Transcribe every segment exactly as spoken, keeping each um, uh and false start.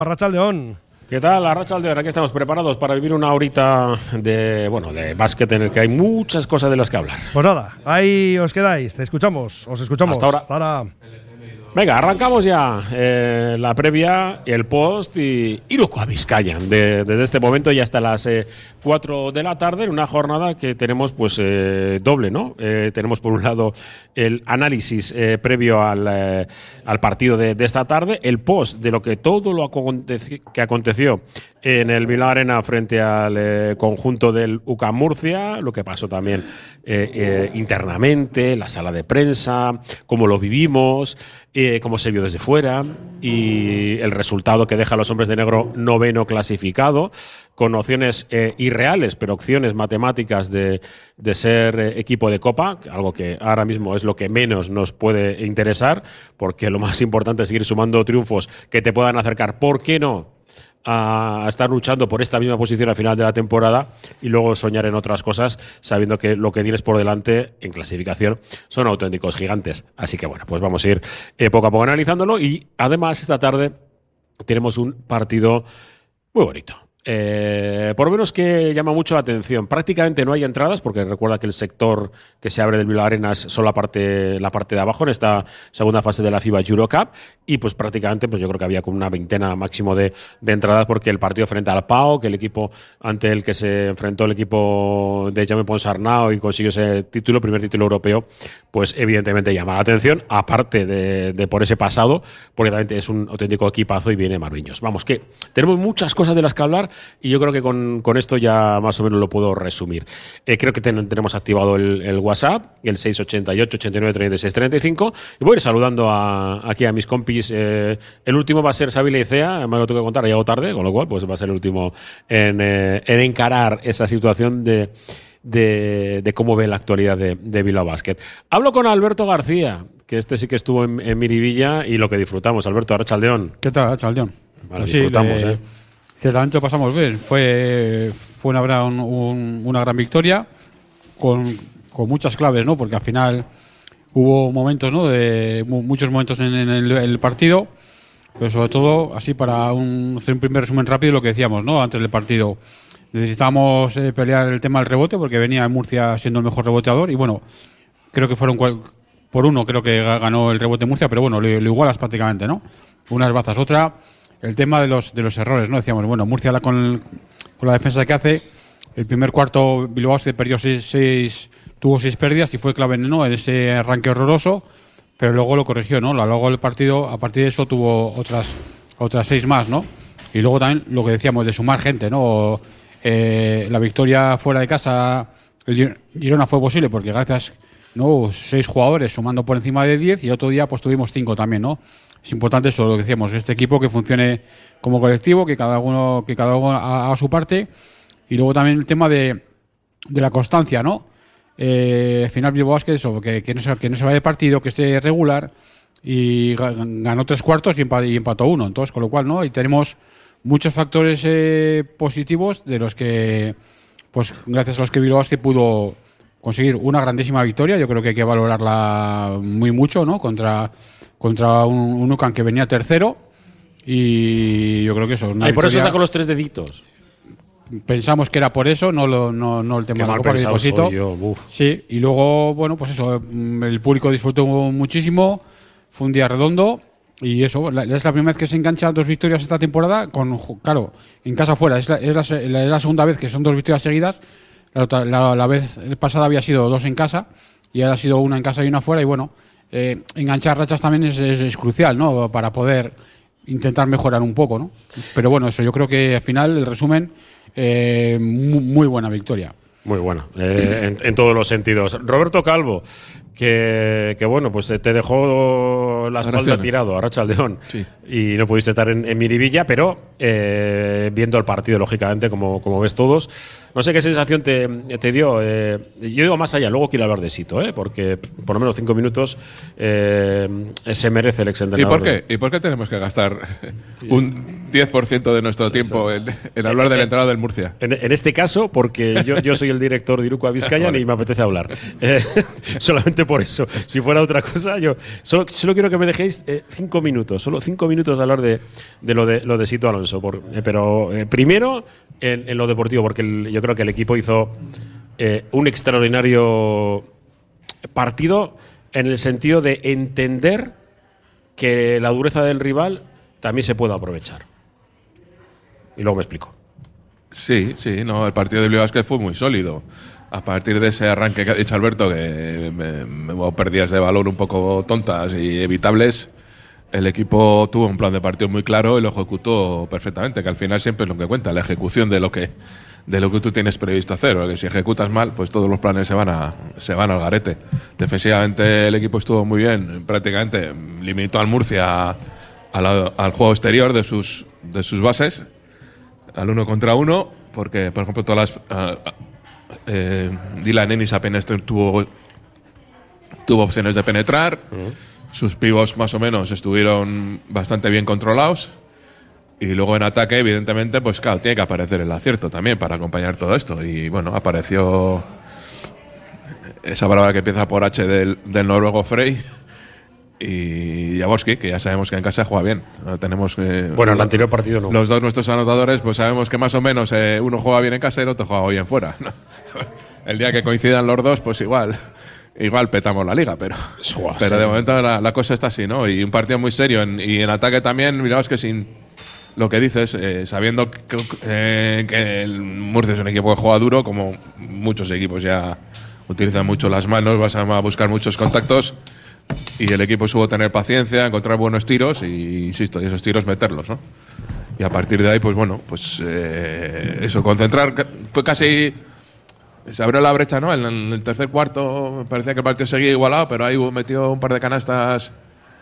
Arratsaldeon. ¿Qué tal, Arratsaldeon? Aquí estamos preparados para vivir una horita de, bueno, de básquet en el que hay muchas cosas de las que hablar. Pues nada, ahí os quedáis, te escuchamos, os escuchamos. Hasta ahora. Hasta ahora. Venga, arrancamos ya eh, la previa, el post y Iruko a Vizcaya. De, desde este momento y hasta las eh, cuatro de la tarde, en una jornada que tenemos pues eh, doble, ¿no? Eh, tenemos por un lado el análisis eh, previo al, eh, al partido de, de esta tarde, el post de lo que todo lo aconteci- que aconteció en el Bilbao Arena frente al eh, conjunto del U C A M Murcia, lo que pasó también eh, eh, internamente, la sala de prensa, cómo lo vivimos, eh, cómo se vio desde fuera y el resultado que deja a los hombres de negro noveno clasificado, con opciones eh, irreales, pero opciones matemáticas de, de ser eh, equipo de Copa, algo que ahora mismo es lo que menos nos puede interesar, porque lo más importante es seguir sumando triunfos que te puedan acercar, ¿por qué no?, a estar luchando por esta misma posición al final de la temporada y luego soñar en otras cosas, sabiendo que lo que tienes por delante en clasificación son auténticos gigantes. Así que bueno, pues vamos a ir eh, poco a poco analizándolo y además esta tarde tenemos un partido muy bonito. Eh, por lo menos que llama mucho la atención. Prácticamente no hay entradas, porque recuerda que el sector que se abre del Bilbao Arena es solo la parte, la parte de abajo en esta segunda fase de la FIBA Eurocup, y pues prácticamente pues yo creo que había como una veintena máximo de, de entradas, porque el partido frente al P A O, que el equipo ante el que se enfrentó el equipo de Jaume Ponsarnau y consiguió ese título, primer título europeo, pues evidentemente llama la atención, aparte de, de por ese pasado, porque también es un auténtico equipazo y viene Marviños. Vamos, que tenemos muchas cosas de las que hablar y yo creo que con, con esto ya más o menos lo puedo resumir. Eh, creo que ten, tenemos activado el, el WhatsApp, el seis ochenta y ocho, ochenta y nueve, treinta y seis, treinta y cinco, y voy a ir saludando a, aquí a mis compis. Eh, el último va a ser Xavi Leicea, además lo tengo que contar, ha llegado tarde, con lo cual pues va a ser el último en, eh, en encarar esa situación de, de, de cómo ve la actualidad de, de Bilbao Basket. Hablo con Alberto García, que este sí que estuvo en, en Miribilla y lo que disfrutamos. Alberto, Arratsaldeon. ¿Qué tal, Arratsaldeon? Vale, pues disfrutamos, sí, le, ¿eh? Ciertamente lo pasamos bien. Fue, fue una, gran, un, una gran victoria con, con muchas claves, ¿no? Porque al final hubo momentos, ¿no? De muchos momentos en, en el, el partido, pero sobre todo, así para un, hacer un primer resumen rápido, lo que decíamos, ¿no? Antes del partido, necesitábamos eh, pelear el tema del rebote, porque venía Murcia siendo el mejor reboteador y bueno, creo que fueron cual, por uno, creo que ganó el rebote Murcia, pero bueno, lo, lo igualas prácticamente, ¿no? Unas bazas, otra. El tema de los de los errores, ¿no? Decíamos, bueno, Murcia con, el, con la defensa que hace, el primer cuarto Bilbao se perdió seis, seis, tuvo seis pérdidas y fue clave, ¿no? En ese arranque horroroso, pero luego lo corrigió, ¿no? Luego el partido, a partir de eso, tuvo otras otras seis más, ¿no? Y luego también lo que decíamos de sumar gente, ¿no? Eh, la victoria fuera de casa, el Girona fue posible porque gracias, ¿no? Seis jugadores sumando por encima de diez y otro día pues tuvimos cinco también, ¿no? Es importante eso, lo que decíamos, este equipo que funcione como colectivo, que cada uno que cada uno haga su parte, y luego también el tema de, de la constancia, ¿no? Eh, al final Bilbao Basket, eso, que, que, no se, que no se vaya de partido, que esté regular, y ganó tres cuartos y empató, y empató uno, entonces con lo cual, ¿no? Y tenemos muchos factores eh, positivos de los que, pues gracias a los que Bilbao Basket pudo conseguir una grandísima victoria. Yo creo que hay que valorarla muy mucho, ¿no? Contra contra un, un U C A M que venía tercero, y yo creo que eso es una Ay, por eso victoria. sacó los tres deditos. Pensamos que era por eso, no lo, no, no el tema Qué de la mal Copa, pensado que dijo soy Sito. yo. Uf. Sí, y luego, bueno, pues eso, el público disfrutó muchísimo, fue un día redondo, y eso, la, es la primera vez que se engancha dos victorias esta temporada, con, claro, en casa fuera, es la, es la, es la segunda vez que son dos victorias seguidas. La, la, la vez pasada había sido dos en casa, y ahora ha sido una en casa y una fuera, y bueno, Eh, enganchar rachas también es, es, es crucial, ¿no? Para poder intentar mejorar un poco, ¿no? Pero bueno, eso yo creo que al final, el resumen, eh, muy, muy buena victoria. Muy buena, eh, en, en todos los sentidos. Roberto Calvo, que, que bueno, pues te dejó la espalda tirado, Arratsaldeon, sí. Y no pudiste estar en, en Miribilla, pero eh, viendo el partido, lógicamente, como, como ves todos. No sé qué sensación te, te dio. Eh, yo digo más allá, luego quiero hablar de Sito, ¿eh? Porque por lo menos cinco minutos eh, se merece el exentrenador. ¿Y por qué? ¿Y por qué tenemos que gastar un diez por ciento de nuestro tiempo en, en hablar del entrenador del Murcia? En, en este caso, porque yo, yo soy el director de Iruko Vizcaya y me apetece hablar. Eh, solamente por eso. Si fuera otra cosa, yo solo, solo quiero que me dejéis eh, cinco minutos, solo cinco minutos de hablar de, de lo de lo de Sito Alonso. Por, eh, pero eh, primero en, en lo deportivo, porque el, yo creo que el equipo hizo eh, un extraordinario partido en el sentido de entender que la dureza del rival también se puede aprovechar. Y luego me explico. Sí, sí, no, el partido de Bilbao Basket fue muy sólido. A partir de ese arranque que ha dicho Alberto, que me, me, hubo pérdidas de valor un poco tontas y evitables, el equipo tuvo un plan de partido muy claro y lo ejecutó perfectamente, que al final siempre es lo que cuenta, la ejecución de lo que de lo que tú tienes previsto hacer, porque si ejecutas mal, pues todos los planes se van a se van al garete. Defensivamente el equipo estuvo muy bien, prácticamente limitó al Murcia a la, al juego exterior de sus de sus bases, al uno contra uno, porque por ejemplo todas las uh, eh, Dylan Ennis apenas tuvo tuvo opciones de penetrar. Uh-huh. Sus pivos más o menos estuvieron bastante bien controlados. Y luego en ataque, evidentemente, pues claro, tiene que aparecer el acierto también para acompañar todo esto. Y bueno, apareció esa palabra que empieza por H del, del noruego Frey y Jaworski, que ya sabemos que en casa juega bien. Tenemos eh, bueno, en el anterior partido no. Los dos nuestros anotadores, pues sabemos que más o menos eh, uno juega bien en casa y el otro juega bien fuera, ¿no? El día que coincidan los dos, pues igual. Igual petamos la liga, pero, Suá, pero sí. De momento la, la cosa está así, ¿no? Y un partido muy serio. En, y en ataque también, miramos que sin lo que dices, eh, sabiendo que, eh, que el Murcia es un equipo que juega duro, como muchos equipos ya utilizan mucho las manos, vas a buscar muchos contactos. Y el equipo supo tener paciencia, encontrar buenos tiros y, insisto, y esos tiros meterlos, ¿no? Y a partir de ahí, pues bueno, pues eh, eso, concentrar. Fue casi. Se abrió la brecha, ¿no? En el tercer cuarto parecía que el partido seguía igualado, pero ahí metió un par de canastas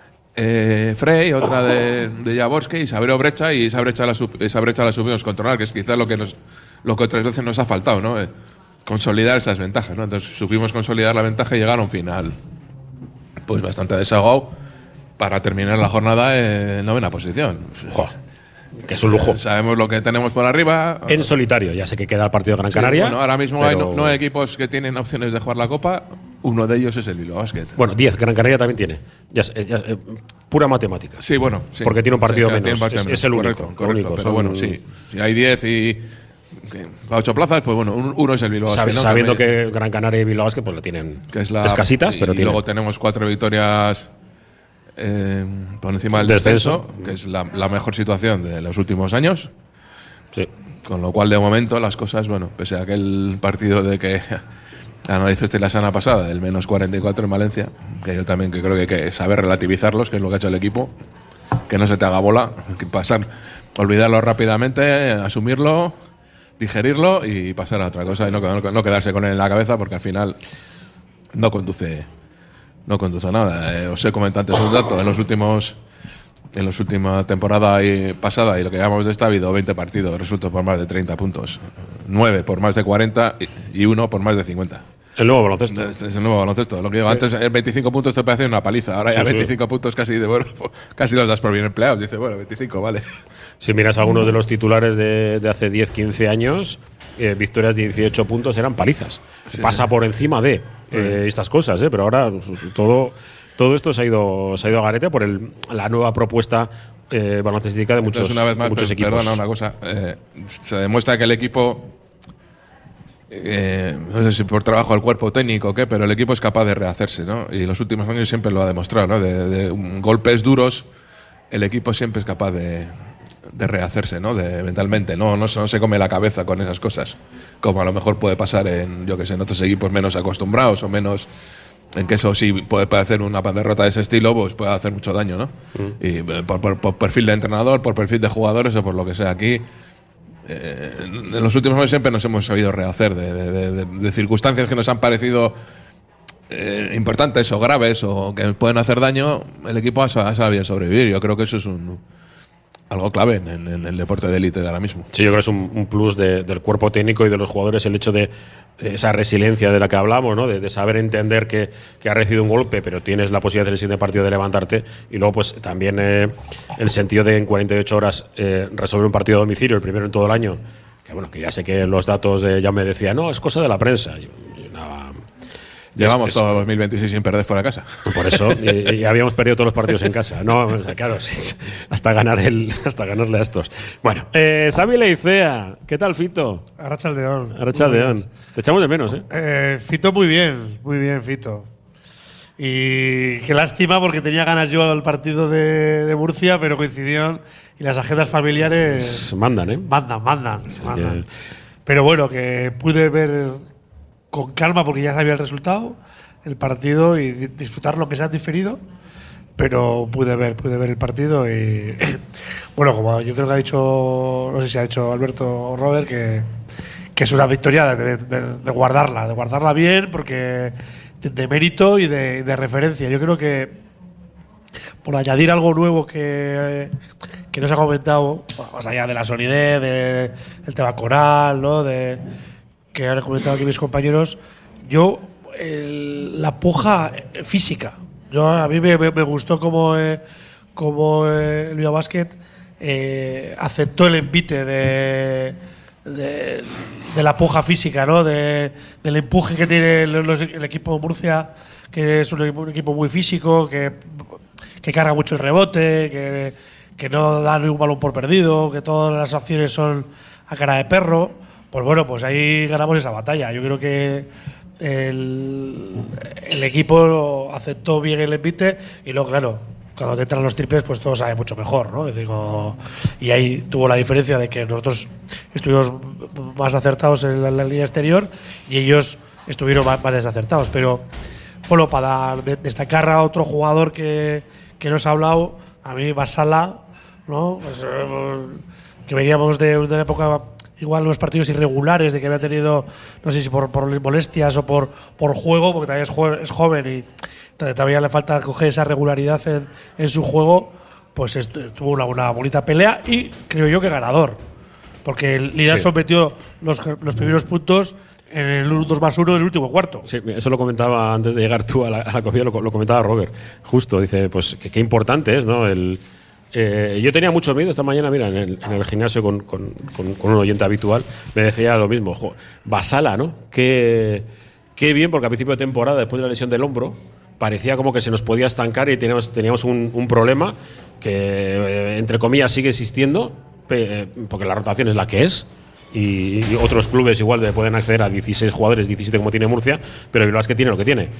eh, Frey, otra de, de Jaworski, y se abrió brecha y esa brecha la, esa brecha la supimos controlar, que es quizás lo que nos, lo que otras veces nos ha faltado, ¿no? Eh, consolidar esas ventajas, ¿no? Entonces supimos consolidar la ventaja y llegar a un final pues bastante desahogado para terminar la jornada en novena posición. Joder. Que es un lujo. Sabemos lo que tenemos por arriba. En solitario, ya sé que queda el partido de Gran Canaria. Sí, bueno, ahora mismo hay nueve equipos que tienen opciones de jugar la Copa. Uno de ellos es el Bilbao Basket. Bueno, diez, Gran Canaria también tiene. Ya, ya, eh, pura matemática. Sí, bueno. Sí. Porque tiene un partido sí, menos. Partido es, menos. es el único. Correcto, correcto. único. Pero Son, bueno, sí. Si hay diez y a ocho plazas, pues bueno, uno es el Bilbao Basket. ¿No? Sabiendo También, que Gran Canaria y Bilbao Basket pues lo tienen que es la, escasitas, pero y tienen. luego tenemos cuatro victorias Eh, por encima del descenso, descenso que es la, la mejor situación de los últimos años. Sí. Con lo cual, de momento, las cosas, bueno, pese a aquel partido de que analizaste la semana pasada, el menos cuarenta y cuatro en Valencia, que yo también que creo que hay que saber relativizarlos, que es lo que ha hecho el equipo, que no se te haga bola, que pasar, olvidarlo rápidamente, asumirlo, digerirlo y pasar a otra cosa y no, no, no quedarse con él en la cabeza, porque al final no conduce. No conduce a nada. Eh, os he comentado antes un dato. En los últimos, en la última temporada y pasada y lo que llamamos de esta ha habido veinte partidos resueltos por más de treinta puntos, nueve por más de cuarenta y uno por más de cincuenta. El nuevo baloncesto. Es, es el nuevo baloncesto. Lo que digo, antes el veinticinco puntos te parece una paliza. Ahora ya sí, veinticinco sí. puntos casi de bueno, casi los das por bien empleados. Dice, bueno, veinticinco, vale. Si miras algunos de los titulares de, de hace diez, quince años, eh, victorias de dieciocho puntos eran palizas. Sí. Pasa por encima de eh, estas cosas, eh, pero ahora todo, todo esto se ha ido, se ha ido a garete por el, la nueva propuesta eh, baloncestística de muchos, Entonces, una vez más, muchos per, equipos. Perdona una cosa. Eh, se demuestra que el equipo, eh, no sé si por trabajo al cuerpo técnico o qué, pero el equipo es capaz de rehacerse, ¿no? Y en los últimos años siempre lo ha demostrado, ¿no? De, de um, golpes duros, el equipo siempre es capaz de, de rehacerse, ¿no? De, mentalmente, ¿no? No, no se come la cabeza con esas cosas, como a lo mejor puede pasar en, yo que sé, en otros equipos menos acostumbrados o menos, en que eso sí puede parecer una derrota de ese estilo, pues puede hacer mucho daño, ¿no? Mm. Y por, por, por perfil de entrenador, por perfil de jugadores o por lo que sea. Aquí, eh, en los últimos años siempre nos hemos sabido rehacer de, de, de, de circunstancias que nos han parecido eh, importantes o graves o que pueden hacer daño. El equipo ha, ha sabido sobrevivir. Yo creo que eso es un algo clave en, en, en el deporte de élite de ahora mismo. Sí, yo creo que es un, un plus de, del cuerpo técnico y de los jugadores el hecho de, de esa resiliencia de la que hablamos, ¿no? De, de saber entender que, que has recibido un golpe, pero tienes la posibilidad en el siguiente partido de levantarte. Y luego, pues también eh, el sentido de en cuarenta y ocho horas eh, resolver un partido a domicilio, el primero en todo el año. Que bueno, que ya sé que los datos eh, ya me decían, no, es cosa de la prensa. Yo, yo, nada, Llevamos es, todo dos mil veintiséis sin perder fuera de casa. Por eso, y, y habíamos perdido todos los partidos en casa. No, o sea, claro, sí, hasta ganar el, hasta ganarle a estos. Bueno, eh, Xavi Leicea, ¿qué tal, Fito? Arratsaldeon. Arratsaldeon. Te echamos de menos, ¿eh? ¿eh? Fito muy bien, muy bien, Fito. Y qué lástima porque tenía ganas yo al partido de, de Murcia, pero coincidieron y las agendas familiares mandan, ¿eh? Mandan, mandan, Sí, mandan. que… Pero bueno, que pude ver con calma porque ya sabía el resultado, el partido y disfrutar lo que se ha diferido, pero pude ver, pude ver el partido y bueno, como yo creo que ha dicho, no sé si ha dicho Alberto o Robert, que, que es una victoria de, de, de guardarla, de guardarla bien, porque de, de mérito y de, de referencia. Yo creo que por añadir algo nuevo que, que no se ha comentado, más allá de la solidez, de, del tema coral, ¿no? De que han comentado aquí mis compañeros, yo el, la puja física. Yo a mí me, me, me gustó como eh, como eh, el Bilbao Basket eh, aceptó el envite de, de de la puja física, ¿no? De, del empuje que tiene el, los, el equipo de Murcia, que es un equipo, un equipo muy físico, que que carga mucho el rebote, que que no da ni un balón por perdido, que todas las acciones son a cara de perro. Pues bueno, pues ahí ganamos esa batalla. Yo creo que el, el equipo aceptó bien el envite y luego, claro, cuando te entran los triples, pues todo sabe mucho mejor, ¿no? Es decir, como, y ahí tuvo la diferencia de que nosotros estuvimos más acertados en la, la línea exterior y ellos estuvieron más, más desacertados. Pero, bueno, para de, destacar a otro jugador que, que nos ha hablado, a mí Basala, ¿no? Pues, eh, que veníamos de, de una época… Igual los partidos irregulares de que había tenido, no sé si por, por molestias o por, por juego, porque todavía es, joven, es joven y todavía le falta coger esa regularidad en, en su juego, pues tuvo una, una bonita pelea y creo yo que ganador. Porque el Lidason sí. metió los, los primeros puntos en el dos más uno en el último cuarto. Sí, eso lo comentaba antes de llegar tú a la, a la cocina, lo, lo comentaba Robert. Justo, dice, pues qué importante es, ¿no? El… Eh, yo tenía mucho miedo esta mañana, mira, en el, en el gimnasio con, con, con, con un oyente habitual, me decía lo mismo, jo, Basala, ¿no? Qué, qué bien, porque a principio de temporada, después de la lesión del hombro, parecía como que se nos podía estancar y teníamos, teníamos un, un problema que, eh, entre comillas, sigue existiendo, pe, eh, porque la rotación es la que es. Y, y otros clubes igual pueden acceder a dieciséis jugadores, diecisiete como tiene Murcia, pero el Bilbao Basket tiene lo que tiene.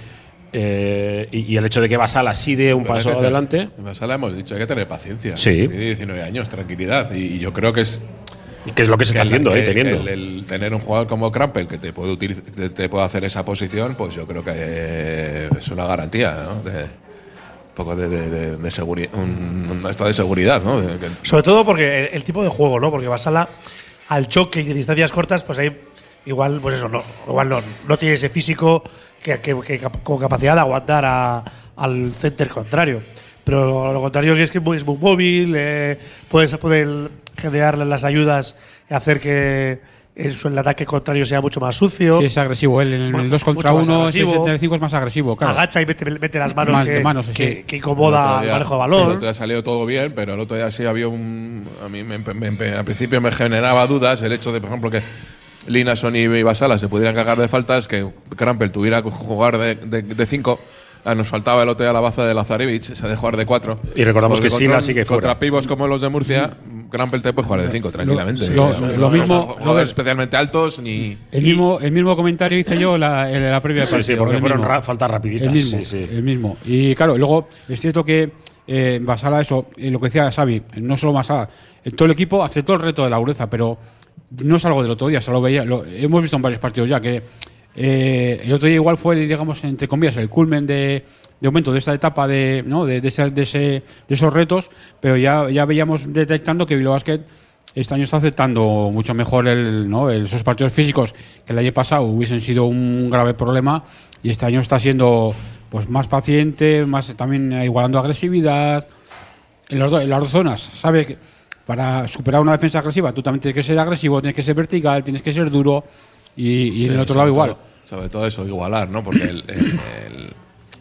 Eh, y, y el hecho de que Basala sí dé un pero paso adelante. Basala hemos dicho, hay que tener paciencia. Sí. Tiene diecinueve años, tranquilidad. Y, y yo creo que es. Y que es lo que se está haciendo, que, eh, teniendo. El, el tener un jugador como Krampel que te puede, utilizar, te, te puede hacer esa posición, pues yo creo que eh, es una garantía, ¿no? De, un poco de, de, de, de seguridad. Un, un estado de seguridad, ¿no? De, que, sobre todo porque el, el tipo de juego, ¿no? Porque Basala, al choque y de distancias cortas, pues ahí. Igual, pues eso, no, igual no, no tiene ese físico que, que, que con capacidad de aguantar a, al center contrario. Pero lo contrario que es que es muy móvil, eh, puedes poder generarle las ayudas y hacer que el, el ataque contrario sea mucho más sucio. Sí, es agresivo. Él en el dos contra uno, en setenta y cinco es más agresivo. Claro. Agacha y mete, mete las manos, Mal, que, manos sí. que, que incomoda el, día, el manejo de balón. El otro día salió todo bien, pero el otro día sí había un. A mí me, me, me, al principio me generaba dudas el hecho de, por ejemplo, que Lidason y Basala se pudieran cagar de faltas, que Krampel tuviera que jugar de cinco. Nos faltaba el otro día la baza de Lazarevich, esa de jugar de cuatro. Y recordamos que Sila sí que fuera. Contra pibos como los de Murcia, Krampel te puede jugar de cinco tranquilamente. Lo, lo, lo mismo, jugadores especialmente altos ni. El mismo, el mismo comentario hice yo la, en la previa sí, partido. Sí, porque fueron ra faltas rapiditas. El mismo, sí, sí. el mismo. Y claro, luego es cierto que eh, Basala, eso, eh, lo que decía Xavi, no solo Basala, todo el equipo aceptó el reto de la dureza, pero no es algo del otro día, se lo veía, lo, hemos visto en varios partidos ya que eh, el otro día igual fue, digamos, entre comillas, el culmen de, de aumento de esta etapa de, ¿no? de, de, ese, de, ese, de esos retos, pero ya, ya veíamos detectando que Bilbao Basket este año está aceptando mucho mejor el, ¿no? el, esos partidos físicos que el año pasado hubiesen sido un grave problema, y este año está siendo pues más paciente, más también igualando agresividad en las, do, en las dos zonas, sabe que para superar una defensa agresiva, tú también tienes que ser agresivo, tienes que ser vertical, tienes que ser duro y, y Sí, en el otro sobre lado igual. todo- sobre todo eso, igualar, ¿no? Porque el, el- el-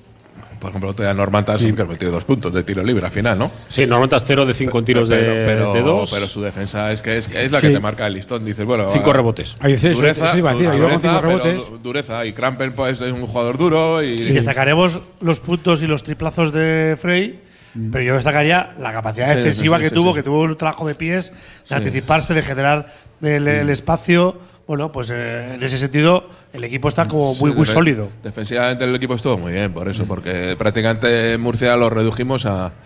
por ejemplo, otro día Norman Tasson, que ha metido dos puntos de tiro libre al final, ¿no? Sí, normalmente es cero de cinco en tiros pero, de, pero, de dos, pero su defensa es que es, es la Sí. que te marca el listón. Dices, bueno, cinco ah, rebotes. Ahí dice eso, dureza, eso iba a decir, ayudó con dureza, cinco pero rebotes. du- dureza. Y Crampel pues, es un jugador duro y, Y destacaremos los puntos y los triplazos de Frey, pero yo destacaría la capacidad Sí, defensiva sí, que sí, tuvo, sí. que tuvo un trabajo de pies, de anticiparse, de generar el, el espacio. Bueno, pues eh, en ese sentido el equipo está como muy, Sí, muy defe- sólido. Defensivamente el equipo estuvo muy bien, por eso, porque prácticamente en Murcia lo redujimos a, a-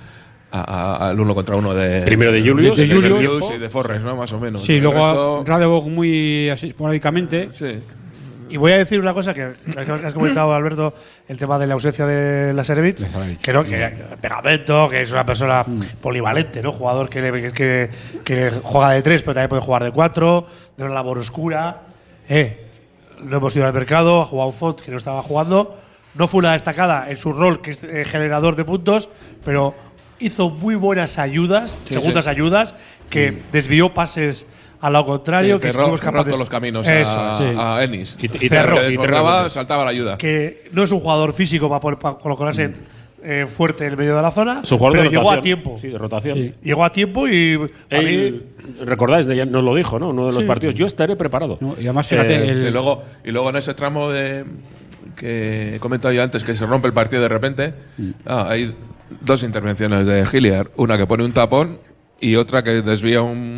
a- al uno contra uno de. Primero de Julius, de de Julius. Julius y de Forres, ¿no? Más o menos. Sí, El luego resto- Radebog muy así, esporádicamente. Sí. Y voy a decir una cosa que, que has comentado, Alberto, el tema de la ausencia de Lasarevich. Lasarevich. Creo que Pegamento, que es una persona polivalente, ¿no? Jugador que, le- que, que juega de tres, pero también puede jugar de cuatro, de una labor oscura. Eh, lo hemos ido al mercado, ha jugado Font, que no estaba jugando. No fue una destacada en su rol, que es eh, generador de puntos, pero hizo muy buenas ayudas, Sí, segundas sí. ayudas, que desvió pases al lado contrario. Sí, que cerró, fuimos cerró capaces- todos los caminos Eso a, es. a Ennis. Y te- y que cerró, y te desbordaba, rebotes. saltaba la ayuda. Que no es un jugador físico para, poder- para colocarse eh, fuerte en el medio de la zona, Es un jugador pero de llegó rotación. a tiempo. Sí, de rotación. Sí. Llegó a tiempo y a Él, mí recordáis, de- nos lo dijo, ¿no? Uno de los Sí. partidos. Yo estaré preparado. ¿no? Y además, fíjate, Eh, el- Y luego, y luego en ese tramo de que he comentado yo antes, que se rompe el partido de repente, ah, hay dos intervenciones de Hilliard. Una que pone un tapón y otra que desvía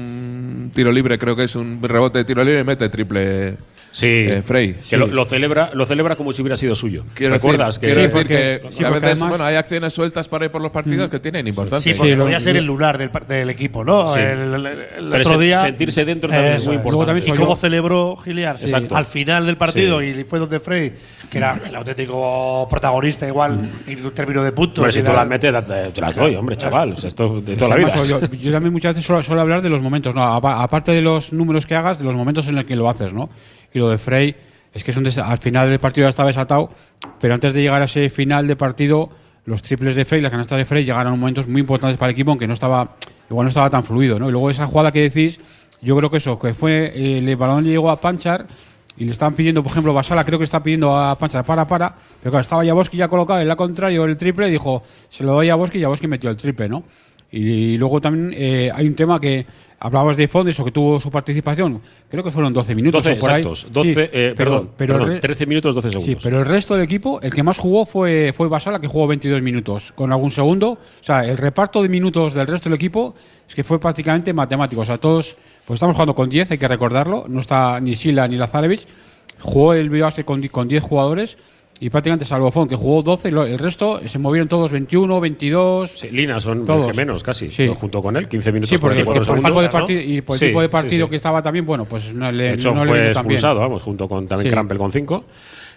un tiro libre, creo que es un rebote de tiro libre y mete triple Sí, eh, Frey. que Sí. lo, lo celebra, lo celebra como si hubiera sido suyo. Quiero ¿Recuerdas? decir, que quiero Sí, decir porque- que, sí, que a porque veces además- bueno, hay acciones sueltas para ir por los partidos que tienen importancia. sí, porque Sí, lo- podía ser lo- el lunar del, par- del equipo, ¿no? Sí. El, el- el Pero otro sen- día. sentirse dentro también es Eso muy es. importante. Luego también Y soy cómo yo. celebró Giliar Exacto. al final del partido Sí. y fue donde Frey, que era el auténtico protagonista, igual en términos de puntos. Hombre, si y tú de- las metes, te, te las doy, hombre, chaval. O sea, esto de toda la vida. además, yo, yo también muchas veces suelo, suelo hablar de los momentos, ¿no? Apa- Aparte de los números que hagas, de los momentos en los que lo haces, ¿no? Y lo de Frey es que es un des- al final del partido ya estaba desatado, pero antes de llegar a ese final de partido, los triples de Frey, las canastas de Frey llegaron a momentos muy importantes para el equipo, aunque no estaba, igual no estaba tan fluido, ¿no? Y luego esa jugada que decís, yo creo que eso, que fue eh, el balón llegó a Panchar y le estaban pidiendo, por ejemplo, Basala creo que está pidiendo a Panchar para, para, pero claro, estaba Jaboski ya colocado en la contrario el triple y dijo, se lo doy a Jaboski y Jaboski metió el triple, ¿no? Y, luego también eh, hay un tema que hablabas de Font, eso que tuvo su participación, creo que fueron doce minutos doce o por ahí. exactos. doce, Sí, eh, pero- perdón, pero perdón, el re- trece minutos, doce segundos. Sí, pero el resto del equipo, el que más jugó fue, fue Basala, que jugó veintidós minutos, con algún segundo. O sea, el reparto de minutos del resto del equipo es que fue prácticamente matemático. O sea, todos, pues estamos jugando con diez, hay que recordarlo. No está ni Sila ni Lazarevich. Jugó el Bilbao con, di- con diez jugadores y prácticamente salvo Font, que jugó doce, y lo- el resto se movieron todos veintiuno, veintidós. Sí, Lina son Todos. que menos, casi. Sí. ¿no? Junto con él, quince minutos, Sí, porque, cuarenta y cuatro por el tipo segundos. de partido, y por el Sí, tipo de sí, partido sí. que estaba también, bueno, pues no le De hecho, no le fue vino tan bien. expulsado, vamos, junto con también Sí. Crampel con cinco.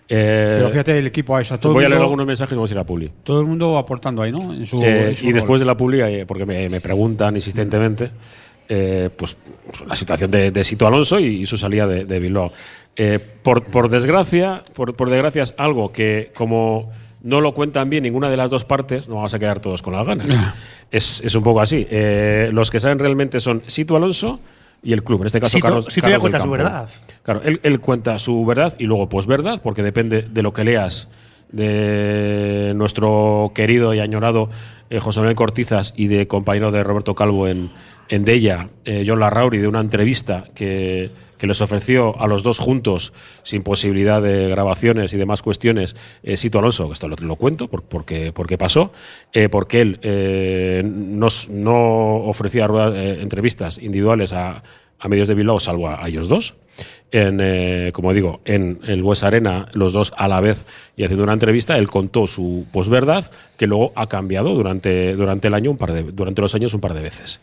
Eh, Pero fíjate el equipo a eso. Todo voy a el leer mundo, algunos mensajes y vamos a ir a Publi. todo el mundo aportando ahí, ¿no? En su, Eh, en su y rol. después de la Publi, eh, porque me, me preguntan insistentemente, eh, pues la situación de, de Sito Alonso y, y su salida de, de Bilbao. Eh, por, por desgracia, por, por desgracia es algo que como no lo cuentan bien ninguna de las dos partes, no vamos a quedar todos con las ganas. es, es un poco así. Eh, los que saben realmente son Sito Alonso y el club. En este caso, Sito- Carlos. Sito Carlos ya del cuenta su Campo. verdad. Claro, él, él cuenta su verdad y luego posverdad, porque depende de lo que leas de nuestro querido y añorado eh, José Manuel Cortizas y de compañero de Roberto Calvo en, en Della, eh, John Larrauri, de una entrevista que, que les ofreció a los dos juntos, sin posibilidad de grabaciones y demás cuestiones, eh, Sito Alonso, que esto lo, lo cuento por- porque, porque pasó, eh, porque él eh, nos- no ofrecía ruedas, eh, entrevistas individuales a, a medios de Bilbao, salvo a, a ellos dos. En, eh, como digo, en el Bues Arena, los dos a la vez y haciendo una entrevista, él contó su posverdad, que luego ha cambiado durante, durante el año un par de, durante los años un par de veces.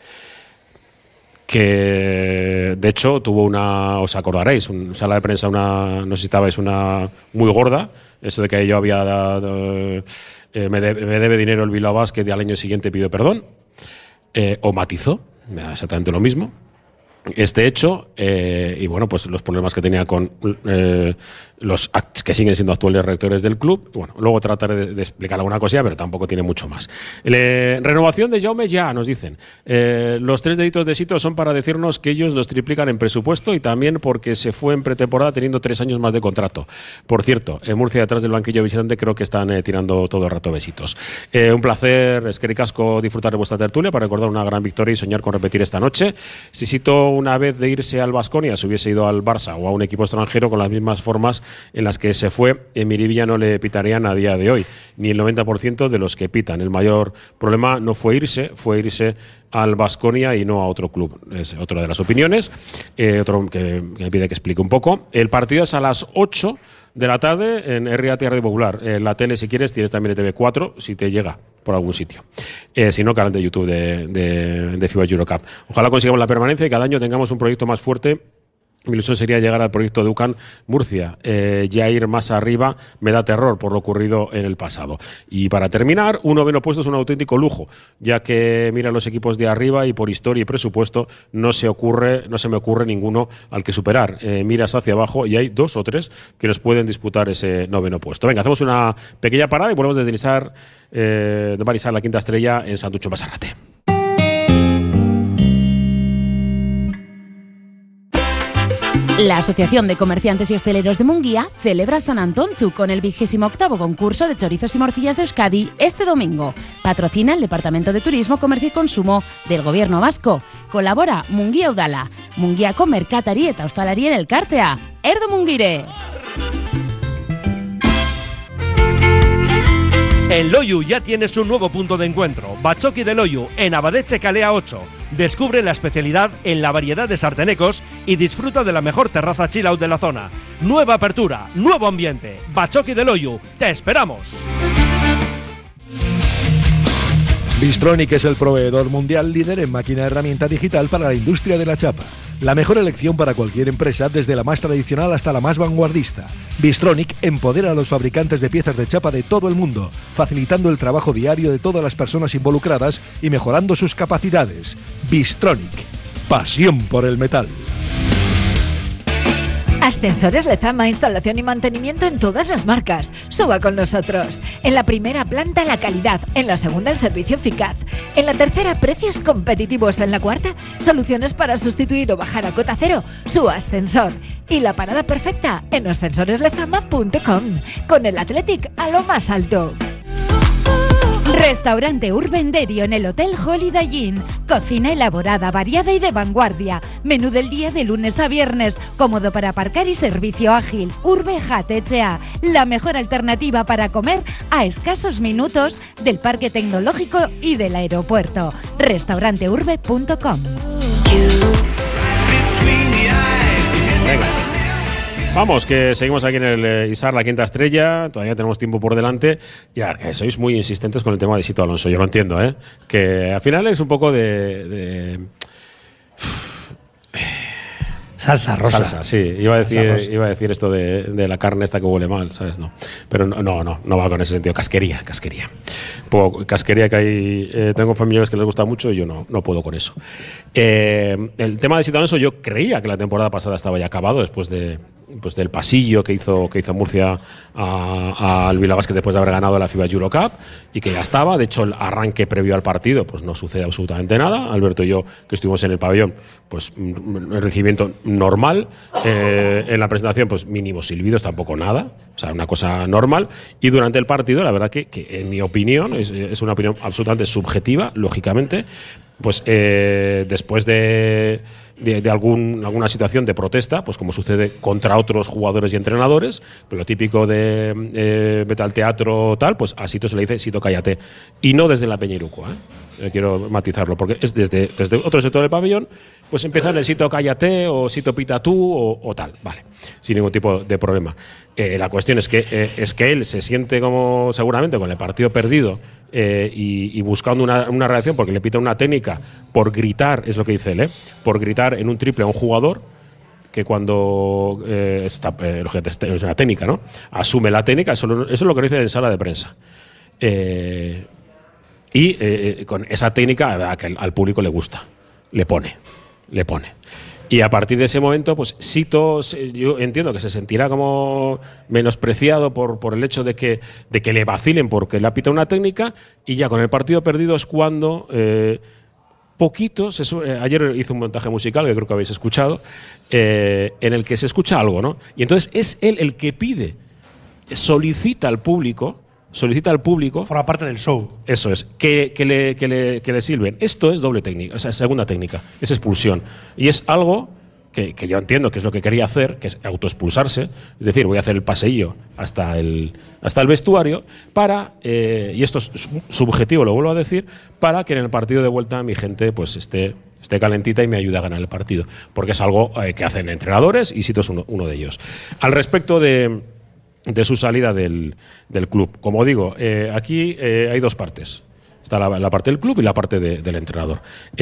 Que de hecho tuvo una, os acordaréis, una sala de prensa, una, no sé si estabais, una muy gorda, eso de que yo había dado, eh, me, de- me debe dinero el Bilbao Basket y al año siguiente pido perdón, eh, o matizó, me da exactamente lo mismo. este hecho eh, y bueno, pues los problemas que tenía con eh, los que siguen siendo actuales rectores del club. Y bueno, luego trataré de, de explicar alguna cosilla, pero tampoco tiene mucho más. Le, renovación de Jaume ya, nos dicen. Eh, los tres deditos de Sito son para decirnos que ellos nos triplican en presupuesto y también porque se fue en pretemporada teniendo tres años más de contrato. Por cierto, en Murcia, detrás del banquillo visitante, creo que están eh, tirando todo el rato besitos. Eh, un placer, es que ricasco disfrutar de vuestra tertulia para recordar una gran victoria y soñar con repetir esta noche. Si Sito, una vez de irse al Baskonia, se hubiese ido al Barça o a un equipo extranjero con las mismas formas en las que se fue, en Miribilla no le pitarían a día de hoy, ni el noventa por ciento de los que pitan. El mayor problema no fue irse, fue irse al Baskonia y no a otro club. Es otra de las opiniones. Eh, otro que, que me pide que explique un poco. El partido es a las ocho de la tarde en R A T Radio Popular. En la tele, si quieres, tienes también T V cuatro, si te llega por algún sitio. Eh, si no, canal de YouTube de, de, de FIBA Eurocup. Ojalá consigamos la permanencia y cada año tengamos un proyecto más fuerte. Mi ilusión sería llegar al proyecto de U C A N Murcia. Eh, ya ir más arriba me da terror por lo ocurrido en el pasado. Y para terminar, un noveno puesto es un auténtico lujo, ya que mira los equipos de arriba y por historia y presupuesto no se ocurre, no se me ocurre ninguno al que superar. Eh, miras hacia abajo y hay dos o tres que nos pueden disputar ese noveno puesto. Venga, hacemos una pequeña parada y volvemos a deslizar, eh, de balizar la quinta estrella en Santucho Basarrate. La Asociación de Comerciantes y Hosteleros de Munguía celebra San Antonchu con el vigésimo octavo concurso de chorizos y morcillas de Euskadi este domingo. Patrocina el Departamento de Turismo, Comercio y Consumo del Gobierno Vasco. Colabora Munguía Udala, Munguiako Merkatari eta Ostalari Elkartea. Erdo Mungire. En Loiu ya tienes un nuevo punto de encuentro. Batzoki de Loiu, en Abadeche Calea ocho. Descubre la especialidad en la variedad de sartenecos y disfruta de la mejor terraza chill out de la zona. Nueva apertura, nuevo ambiente. Batzoki de Loiu, te esperamos. Bystronic es el proveedor mundial líder en máquina herramienta digital para la industria de la chapa. La mejor elección para cualquier empresa, desde la más tradicional hasta la más vanguardista. Bystronic empodera a los fabricantes de piezas de chapa de todo el mundo, facilitando el trabajo diario de todas las personas involucradas y mejorando sus capacidades. Bystronic, pasión por el metal. Ascensores Lezama, instalación y mantenimiento en todas las marcas. Suba con nosotros. En la primera planta, la calidad. En la segunda, el servicio eficaz. En la tercera, precios competitivos. En la cuarta, soluciones para sustituir o bajar a cota cero su ascensor. Y la parada perfecta en ascensores lezama punto com. Con el Athletic a lo más alto. Restaurante Urbenderio en el Hotel Holiday Inn. Cocina elaborada, variada y de vanguardia. Menú del día de lunes a viernes. Cómodo para aparcar y servicio ágil. Urbe Jatetxea. La mejor alternativa para comer a escasos minutos del Parque Tecnológico y del aeropuerto. restaurante urbe punto com. Venga. Vamos, que seguimos aquí en el eh, Isar, la quinta estrella, todavía tenemos tiempo por delante. Y a ver, que sois muy insistentes con el tema de Sito Alonso, yo lo entiendo, ¿eh? Que al final es un poco de... de Salsa rosa. Salsa, sí. Iba a decir, iba a decir esto de, de la carne esta que huele mal, ¿sabes? No. Pero no, no, no, no va con ese sentido. Casquería, casquería. Poco, casquería que hay. Eh, tengo familiares que les gusta mucho y yo no, no puedo con eso. Eh, el tema de Sito Alonso, yo creía que la temporada pasada estaba ya acabado después de. Pues del pasillo que hizo que hizo Murcia al Bilbao Basket después de haber ganado la FIBA Eurocup y que ya estaba. De hecho, el arranque previo al partido pues no sucede absolutamente nada. Alberto y yo, que estuvimos en el pabellón, pues el recibimiento normal. Eh, en la presentación, pues mínimos silbidos, tampoco nada. O sea, una cosa normal. Y durante el partido, la verdad que, que en mi opinión, es, es una opinión absolutamente subjetiva, lógicamente, pues eh, después de... de, de algún, alguna situación de protesta, pues como sucede contra otros jugadores y entrenadores, pero lo típico de eh, vete al teatro tal, pues a Sito se le dice Sito cállate, y no desde la Peña Iruko, ¿eh? Quiero matizarlo, porque es desde, desde otro sector del pabellón, pues empiezan el Sito cállate o Sito pita tú o, o tal, vale, sin ningún tipo de problema. Eh, la cuestión es que, eh, es que él se siente como seguramente con el partido perdido eh, y, y buscando una, una reacción porque le pita una técnica por gritar, es lo que dice él, ¿eh? por gritar en un triple a un jugador que cuando eh, está, eh, es una técnica, ¿no? Asume la técnica, eso, eso es lo que dice en sala de prensa. Eh, y eh, con esa técnica que al, al público le gusta, le pone, le pone. Y a partir de ese momento, pues Sito, yo entiendo que se sentirá como menospreciado por, por el hecho de que, de que le vacilen porque le ha pitado una técnica, y ya con el partido perdido es cuando eh, poquito, se su- eh, ayer hizo un montaje musical que creo que habéis escuchado, eh, en el que se escucha algo, ¿no? Y entonces es él el que pide, solicita al público, solicita al público, Forma parte del show. eso es, que, que, le, que, le, que le silben. Esto es doble técnica, o sea, segunda técnica, es expulsión. Y es algo que, que yo entiendo que es lo que quería hacer, que es autoexpulsarse, es decir, voy a hacer el paseillo hasta el, hasta el vestuario para, eh, y esto es subjetivo, lo vuelvo a decir, para que en el partido de vuelta mi gente pues esté, esté calentita y me ayude a ganar el partido, porque es algo eh, que hacen entrenadores y Sito es uno, uno de ellos. Al respecto de... de su salida del, del club. Como digo, eh, aquí eh, hay dos partes. Está la, la parte del club y la parte de, del entrenador.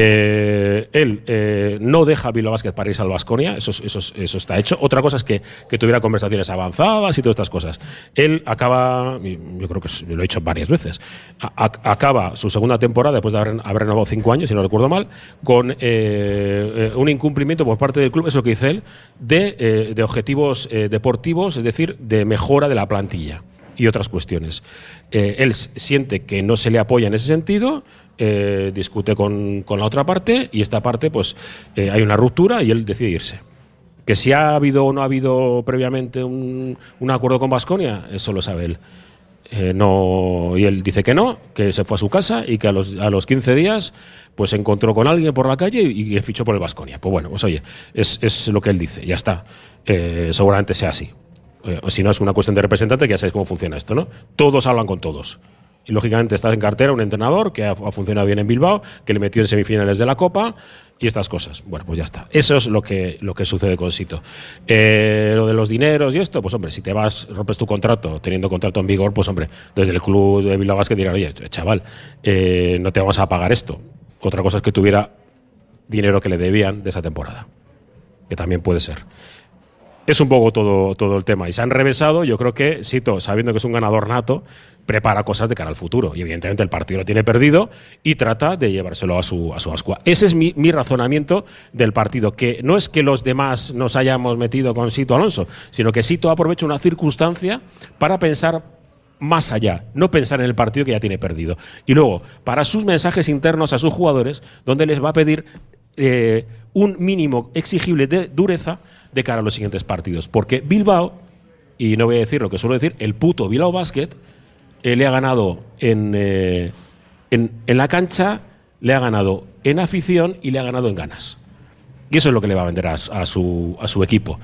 Eh, él eh, no deja a Bilbao Basket para irse al Baskonia, eso, eso, eso está hecho. Otra cosa es que, que tuviera conversaciones avanzadas y todas estas cosas. Él acaba, yo creo que lo he dicho varias veces, a, a, acaba su segunda temporada, después de haber, haber renovado cinco años, si no recuerdo mal, con eh, eh, un incumplimiento por parte del club, es lo que dice él, de, eh, de objetivos eh, deportivos, es decir, de mejora de la plantilla y otras cuestiones. Eh, él siente que no se le apoya en ese sentido, eh, discute con, con la otra parte y esta parte, pues eh, hay una ruptura y él decide irse. Que si ha habido o no ha habido previamente un, un acuerdo con Baskonia, eso lo sabe él. Eh, no, y él dice que no, que se fue a su casa y que a los, a los quince días pues se encontró con alguien por la calle y, y fichó por el Baskonia. Pues bueno, pues oye, es, es lo que él dice, ya está. Eh, seguramente sea así. O si no, es una cuestión de representante, que ya sabéis cómo funciona esto, ¿no? Todos hablan con todos. Y lógicamente está en cartera un entrenador que ha, ha funcionado bien en Bilbao, que le metió en semifinales de la Copa y estas cosas. Bueno, pues ya está. Eso es lo que, lo que sucede con Sito. Eh, lo de los dineros y esto, pues hombre, si te vas, rompes tu contrato, teniendo contrato en vigor, pues hombre, desde el club de Bilbao Basket dirán, oye, chaval, eh, no te vamos a pagar esto. Otra cosa es que tuviera dinero que le debían de esa temporada, que también puede ser. Es un poco todo, todo el tema. Y se han revesado. Yo creo que Sito, sabiendo que es un ganador nato, prepara cosas de cara al futuro. Y evidentemente el partido lo tiene perdido y trata de llevárselo a su, a su ascua. Ese es mi, mi razonamiento del partido. Que no es que los demás nos hayamos metido con Sito Alonso, sino que Sito aprovecha una circunstancia para pensar más allá, no pensar en el partido que ya tiene perdido. Y luego, para sus mensajes internos a sus jugadores, donde les va a pedir eh, un mínimo exigible de dureza de cara a los siguientes partidos. Porque Bilbao, y no voy a decir lo que suelo decir, el puto Bilbao Basket eh, le ha ganado en, eh, en, en la cancha, le ha ganado en afición y le ha ganado en ganas. Y eso es lo que le va a vender a, a, su, a su equipo.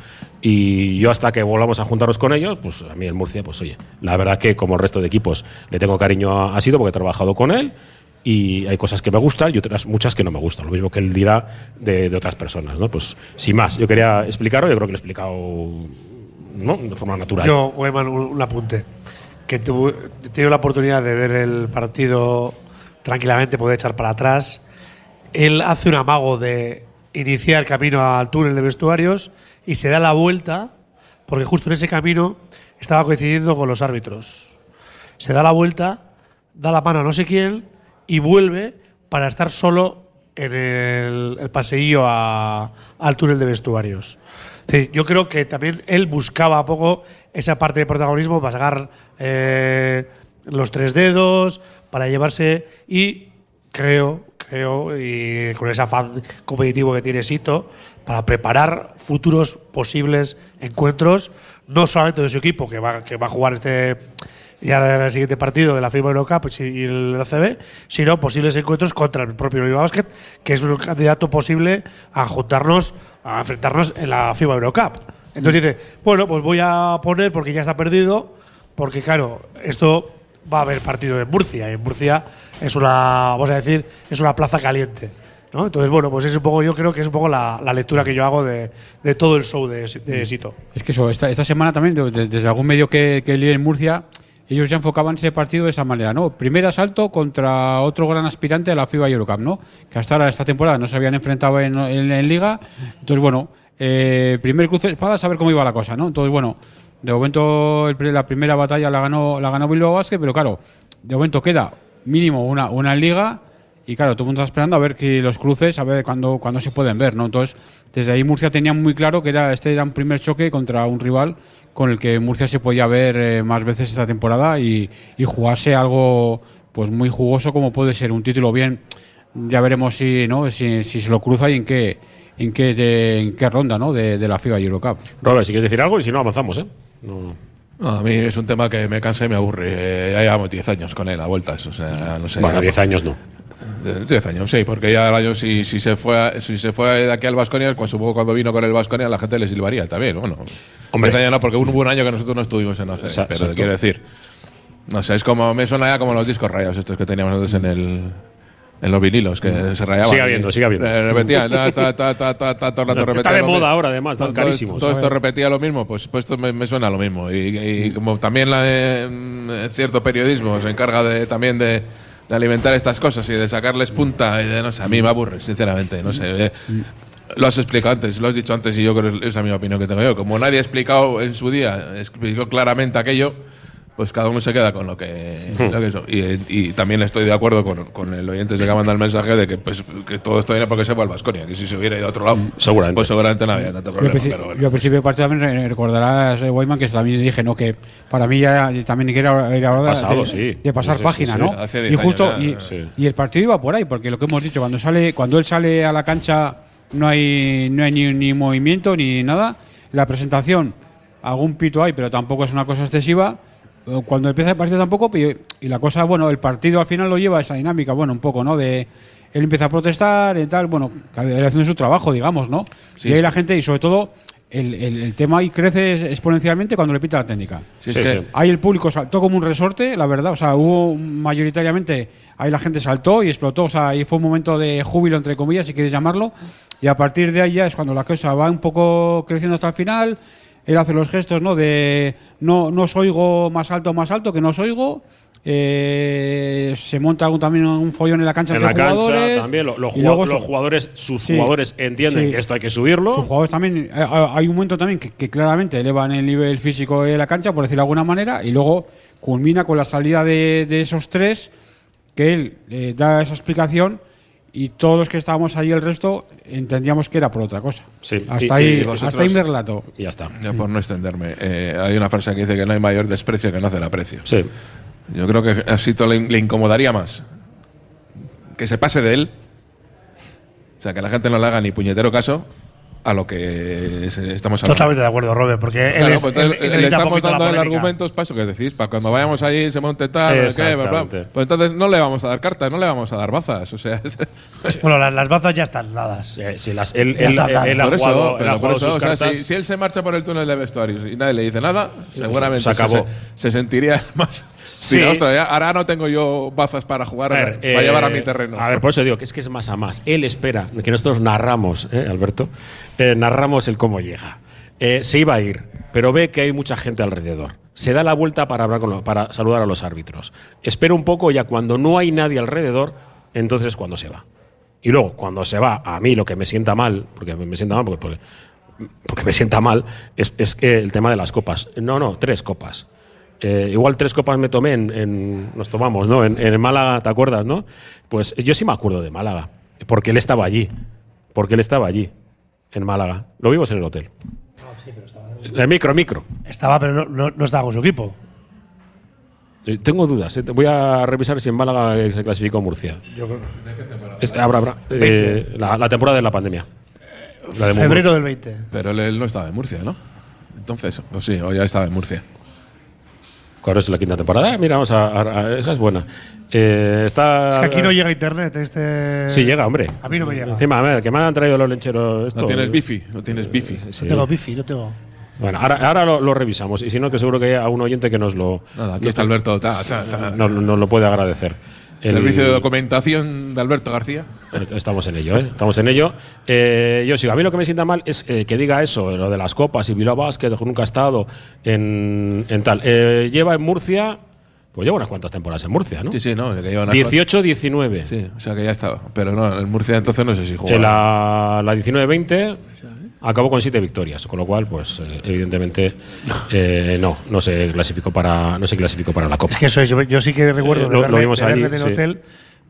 Y yo, hasta que volvamos a juntarnos con ellos, pues a mí el Murcia, pues oye, la verdad que como el resto de equipos le tengo cariño a, a Sito porque he trabajado con él. Y hay cosas que me gustan y otras muchas que no me gustan, lo mismo que él dirá de, de otras personas, ¿no? Pues sin más, yo quería explicarlo, yo creo que lo he explicado, ¿no?, de forma natural. Yo, Weyman, un, un apunte. Que tuve, he tenido la oportunidad de ver el partido tranquilamente, poder echar para atrás. Él hace un amago de iniciar camino al túnel de vestuarios y se da la vuelta, porque justo en ese camino estaba coincidiendo con los árbitros. Se da la vuelta, da la mano a no sé quién y vuelve para estar solo en el, el paseillo a, al túnel de vestuarios. Sí, yo creo que también él buscaba un poco esa parte de protagonismo para sacar eh, los tres dedos, para llevarse, y creo, creo, y con ese afán competitivo que tiene Sito, para preparar futuros posibles encuentros, no solamente de su equipo, que va, que va a jugar este ya el siguiente partido de la FIBA Eurocup y el A C B, sino posibles encuentros contra el propio Bilbao Basket, que es un candidato posible a juntarnos, a enfrentarnos en la FIBA Eurocup. Entonces dice, bueno, pues voy a poner, porque ya está perdido, porque claro, esto va a haber partido en Murcia, y en Murcia es una, vamos a decir, es una plaza caliente, ¿no? Entonces, bueno, pues es un poco, yo creo que es un poco la, la lectura que yo hago de, de todo el show de, de Sito. Es que eso, esta, esta semana también, desde, desde algún medio que, que leí en Murcia, ellos ya enfocaban ese partido de esa manera, ¿no? Primer asalto contra otro gran aspirante a la FIBA Eurocup, ¿no? Que hasta ahora, esta temporada, no se habían enfrentado en, en, en Liga. Entonces, bueno, eh, primer cruce de espadas, a ver cómo iba la cosa, ¿no? Entonces, bueno, de momento el, la primera batalla la ganó la ganó Bilbao Basket, pero claro, de momento queda mínimo una, una Liga y claro, todo el mundo está esperando a ver que los cruces, a ver cuándo, cuándo se pueden ver, ¿no? Entonces, desde ahí Murcia tenía muy claro que era este era un primer choque contra un rival con el que Murcia se podía ver eh, más veces esta temporada y, y jugarse algo pues muy jugoso como puede ser un título. Bien, ya veremos si no si, si se lo cruza y en qué en qué de, en qué ronda, ¿no? de, de la FIBA Eurocup. Robert, si quieres decir algo y si no avanzamos, ¿eh? No. No, a mí es un tema que me cansa y me aburre. Eh, ya llevamos diez años con él a vueltas, o sea, no sé. Bueno, diez años no. diez años, sí, porque ya el año si, si se fue a, si se fue de aquí al Baskonia, pues supongo cuando vino con el Baskonia la gente le silbaría también, bueno. Hombre, diez años no, porque hubo un año que nosotros no estuvimos en A C, Exacto. pero te quiero decir, no sé, es como me suena ya como los discos rayados estos que teníamos antes en el en los vinilos que se rayaban. Sigue habiendo, sigue habiendo. Eh, repetían, ta, ta, ta, ta, ta, ta, todo el rato Está de moda ahora, además, están todo, carísimos. Todo esto repetía lo mismo, pues, pues esto me, me suena lo mismo. Y, y como también la, eh, cierto periodismo se encarga de también de, de alimentar estas cosas y de sacarles punta y de no sé, a mí me aburre, sinceramente, no sé. Eh, lo has explicado antes, lo has dicho antes y yo creo que es la misma opinión que tengo yo. Como nadie ha explicado en su día, explicó claramente aquello, pues cada uno se queda con lo que, Hmm. lo que eso. Y, y también estoy de acuerdo con, con el oyente que ha mandado el mensaje de que, pues, que todo esto viene porque se fue al Baskonia, que si se hubiera ido a otro lado, seguramente, pues seguramente no había tanto Yo, problema. al principio- Pero bueno, yo al principio de partido también recordarás, eh, Wyman, que también dije no que para mí ya también era, era hora de, Pasado, de- sí. de pasar Sí, sí, página, sí, ¿no? sí. Hace diez Y justo años y, ya, sí. y el partido iba por ahí, porque lo que hemos dicho, cuando sale cuando él sale a la cancha no hay no hay ni, ni movimiento ni nada. La presentación, algún pito hay, pero tampoco es una cosa excesiva. Cuando empieza el partido tampoco, y, y la cosa, bueno, el partido al final lo lleva a esa dinámica, bueno, un poco, ¿no? De él empieza a protestar y tal, bueno, él haciendo su trabajo, digamos, ¿no? Sí, y ahí sí. la gente, y sobre todo, el, el, el tema ahí crece exponencialmente cuando le pita la técnica. si es Sí, que sí. Ahí el público saltó como un resorte, la verdad, o sea, hubo mayoritariamente, ahí la gente saltó y explotó, o sea, ahí fue un momento de júbilo, entre comillas, si quieres llamarlo, y a partir de ahí ya es cuando la cosa va un poco creciendo hasta el final. Él hace los gestos, ¿no? De no, no os oigo más alto, más alto, que no os oigo. Eh, se monta algún, también un follón en la cancha En entre la cancha jugadores. también, lo- los, y jugado- luego los su- jugadores, sus Sí, jugadores entienden sí. que esto hay que subirlo. Sus jugadores también. eh, Hay un momento también que, que claramente elevan el nivel físico de la cancha, por decirlo de alguna manera, y luego culmina con la salida de, de esos tres, que él eh, da esa explicación. Y todos los que estábamos ahí, el resto, entendíamos que era por otra cosa. Sí. Hasta Y- ahí, y vosotros- hasta ahí me relato. Y ya está. yo por no extenderme, eh, hay una frase que dice que no hay mayor desprecio que no hacer aprecio. Sí. Yo creo que así todo le, le incomodaría más que se pase de él, o sea, que la gente no le haga ni puñetero caso a lo que se- estamos hablando. Totalmente de acuerdo, Robert, porque él Claro, es. pues él- entonces, él le necesita un estamos poquito la dando el polémica. argumentos para eso que decís, para cuando vayamos ahí se monte tal, no sé qué, bla, bla. Exactamente. Pues entonces no le vamos a dar cartas, no le vamos a dar bazas, o sea, Bueno, las, las bazas ya están dadas. Eh, si las, él, Ya él- está hablando. él ha por eso, jugado, él pero ha por jugado eso, sus o sea, cartas. si, si él se marcha por el túnel de vestuarios y nadie le dice nada, seguramente se acabó. Se, se sentiría más. Sí. Sí, ostras, ya, ahora no tengo yo bazas para jugar, A ver, para eh, llevar a mi terreno. A ver, por eso digo que es que es más a más. Él espera que nosotros narramos, ¿eh, Alberto? Eh, narramos el cómo llega. Eh, se iba a ir, pero ve que hay mucha gente alrededor. Se da la vuelta para, hablar con lo- para saludar a los árbitros. Espera un poco, ya cuando no hay nadie alrededor, entonces es cuando se va. Y luego, cuando se va, a mí lo que me sienta mal, porque me sienta mal, porque, porque, porque me sienta mal, es, es que el tema de las copas. No, no, tres copas. Eh, igual tres copas me tomé en, en- nos tomamos, ¿no? En, en Málaga, ¿te acuerdas, no? Pues yo sí me acuerdo de Málaga, porque él estaba allí, porque él estaba allí, en Málaga. Lo vimos en el hotel. El micro, micro. Estaba, pero no, no, no estaba con su equipo. Eh, Tengo dudas, eh. Voy a revisar si en Málaga eh, se clasificó Murcia. Yo creo Es- habrá, habrá. Eh, la, la temporada de la pandemia. La de febrero del veinte. Pero él, él no estaba en Murcia, ¿no? Entonces, o sí, o ya estaba en Murcia. Corre, es la quinta temporada. Ah, mira, vamos a, a- a- esa es buena. Eh, está, Es que aquí no llega internet. Este. Sí llega, hombre. A mí no me llega. Encima, a ver, que me han traído los lecheros. Esto, No tienes bifi, no tienes bifi. Sí. No tengo bifi, no tengo. Bueno, ahora, ahora lo, lo revisamos. Y si no, que seguro que hay a un oyente que nos lo, Nada, aquí está Alberto. Ta, ta, ta. nos, nos lo puede agradecer. El- Servicio de documentación de Alberto García. Estamos en ello, ¿eh? Estamos en ello. Eh, yo sigo. A mí lo que me sienta mal es eh, que diga eso, lo de las copas y Bilbao Basket, nunca ha estado en, en tal. Eh, lleva en Murcia, pues lleva unas cuantas temporadas en Murcia, ¿no? Sí, sí, no, que lleva unas dieciocho diecinueve. Sí, o sea que ya estaba. Pero no, en Murcia entonces no sé si jugó. En la, la diecinueve veinte acabó con siete victorias, con lo cual, pues eh, evidentemente eh, no, no se clasificó para, no se clasificó para la Copa. Es que eso es, yo, yo sí que recuerdo Eh, de lo- verle, lo vimos de verle allí, en el sí. hotel,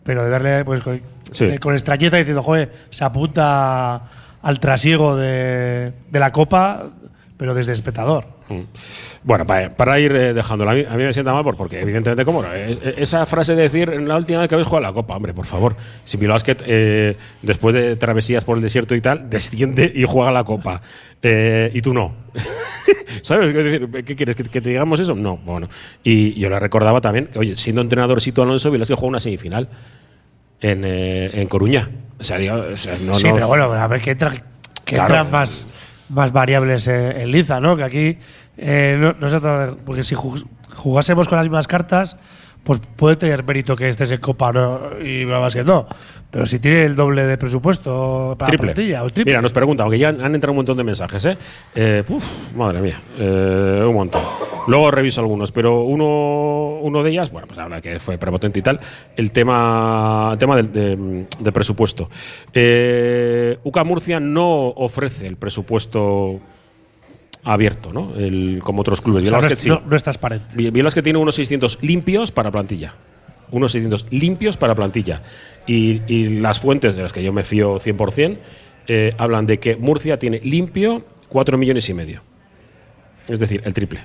pero de verle pues con, Sí. de- con extrañeza diciendo, joder, se apunta al trasiego de, de la Copa, pero desde espectador. Mm. Bueno, para, para ir eh, dejándolo, a mí, a mí me sienta mal por- porque evidentemente, como no, Eh, esa frase de decir en la última vez que habéis jugado la Copa, hombre, por favor, si Bilbao Basket eh, después de travesías por el desierto y tal, desciende y juega la Copa, eh, y tú no. ¿Sabes? Es decir, ¿qué quieres? ¿Que, que te digamos eso? No, bueno. Y yo le recordaba también que, oye, siendo entrenador Sito Alonso, Bilbao Basket jugó una semifinal en, eh, en Coruña. O sea, digo, o sea, no, sí, no- pero bueno, a ver que, entra, que Claro. entran más, más variables eh, en liza, ¿no? Que aquí eh, no, no se trata de- porque si ju- jugásemos con las mismas cartas, pues puede tener mérito que estés en Copa, ¿no? Y más que no. Pero si tiene el doble de presupuesto para Triple. la plantilla, o el triple. Mira, nos preguntan, aunque ya han, han entrado un montón de mensajes, ¿eh? eh uf, madre mía, eh, un montón. Luego reviso algunos, pero uno, uno de ellas, bueno, pues habla que fue prepotente y tal, el tema, el tema del de, de presupuesto. Eh, U C A Murcia no ofrece el presupuesto abierto, ¿no? El, como otros clubes. O sea, Bilbao no, Basket es, sí. no- no es transparente. Bilbao Basket tiene unos seiscientos limpios para plantilla. Unos seiscientos limpios para plantilla. Y, y las fuentes de las que yo me fío cien por cien eh, hablan de que Murcia tiene limpio cuatro millones y medio. Es decir, el triple.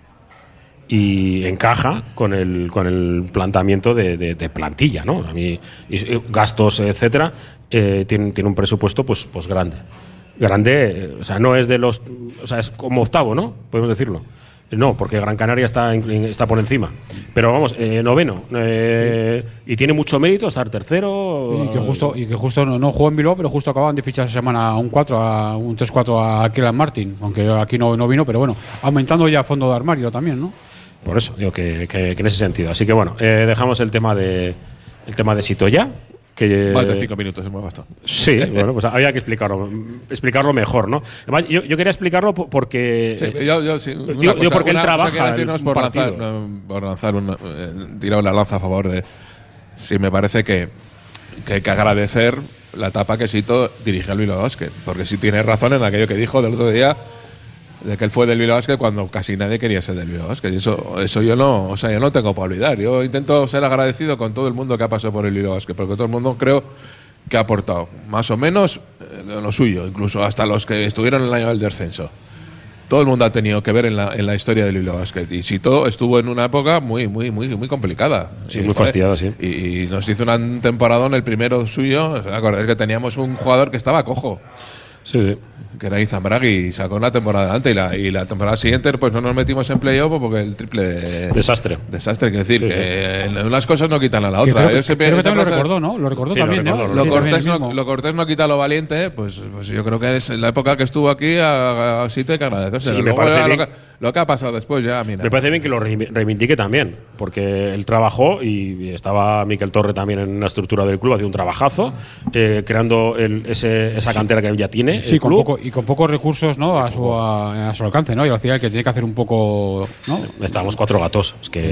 Y encaja con el, con el planteamiento de, de- de plantilla, ¿no? A mí, y, y gastos, etcétera, eh, tiene, tiene un presupuesto pues, pues grande. Grande, eh, o sea, no es de los. O sea, es como octavo, ¿no? Podemos decirlo. No, porque Gran Canaria está, en- está por encima. Pero vamos, eh, noveno. eh, y tiene mucho mérito estar tercero. Y que justo, y que justo no, no jugó en Bilbao, pero justo acaban de fichar esa semana un cuatro, a un tres cuatro a Kelan Martin, aunque aquí no, no vino, pero bueno, aumentando ya fondo de armario también, ¿no? Por eso, digo que, que- que en ese sentido. Así que bueno, eh, dejamos el tema de el tema de Sito ya. Que, Más de cinco minutos hemos gastado. Sí, bueno, pues había que explicarlo, explicarlo mejor, ¿no? Además, yo, yo quería explicarlo po- porque. Sí, eh, yo, yo, sí, una digo- digo cosa- porque él una cosa trabaja quiero decir, no es el por lanzar, partido. no, por lanzar una, eh, tirar una lanza a favor de. Sí, me parece que, que hay que agradecer la etapa que Sito dirige al Bilbao Basket, porque sí tiene razón en aquello que dijo del otro día de que él fue del Bilbao Basket cuando casi nadie quería ser del Bilbao Basket. Y eso, eso yo no, o sea, yo no tengo para olvidar. Yo intento ser agradecido con todo el mundo que ha pasado por el Bilbao Basket, porque todo el mundo creo que ha aportado más o menos eh, lo suyo, incluso hasta los que estuvieron en el año del descenso. Todo el mundo ha tenido que ver en la, en la historia del Bilbao Basket. Y Sito estuvo en una época muy, muy, muy, muy complicada. Sí, Y, muy joder, fastidiada, sí. Y, y nos hizo un temporadón el primero suyo. O sea, acordáis que teníamos un jugador que estaba cojo, Sí, sí. que era Izambragui, y sacó una temporada adelante. Y la, y la temporada siguiente pues no nos metimos en playoff porque el triple de, Desastre. desastre. Quiero decir, Sí, que eh, unas cosas no quitan a la Que otra. creo, que- Yo siempre- creo que esa también lo frase- recordó, ¿no? Lo recordó Sí, lo también, recuerdo, ¿no? lo Sí, cortés, también el no, mismo. lo cortés no quita lo valiente, pues, pues yo creo que es la época que estuvo aquí a, a Sito hay que agradecerse. Sí, me Luego parece ya bien. lo, que, lo que ha pasado después ya, mira. Me parece bien que lo reivin- reivindique también, porque él trabajó y estaba Miquel Torre también en la estructura del club, hacía un trabajazo, eh, creando el- ese, esa cantera que ya tiene. Sí, el con club. poco, y con pocos recursos, ¿no? A su, a, a su alcance, ¿no? Y al final que tiene que hacer un poco, ¿no? Estábamos cuatro gatos. Es que.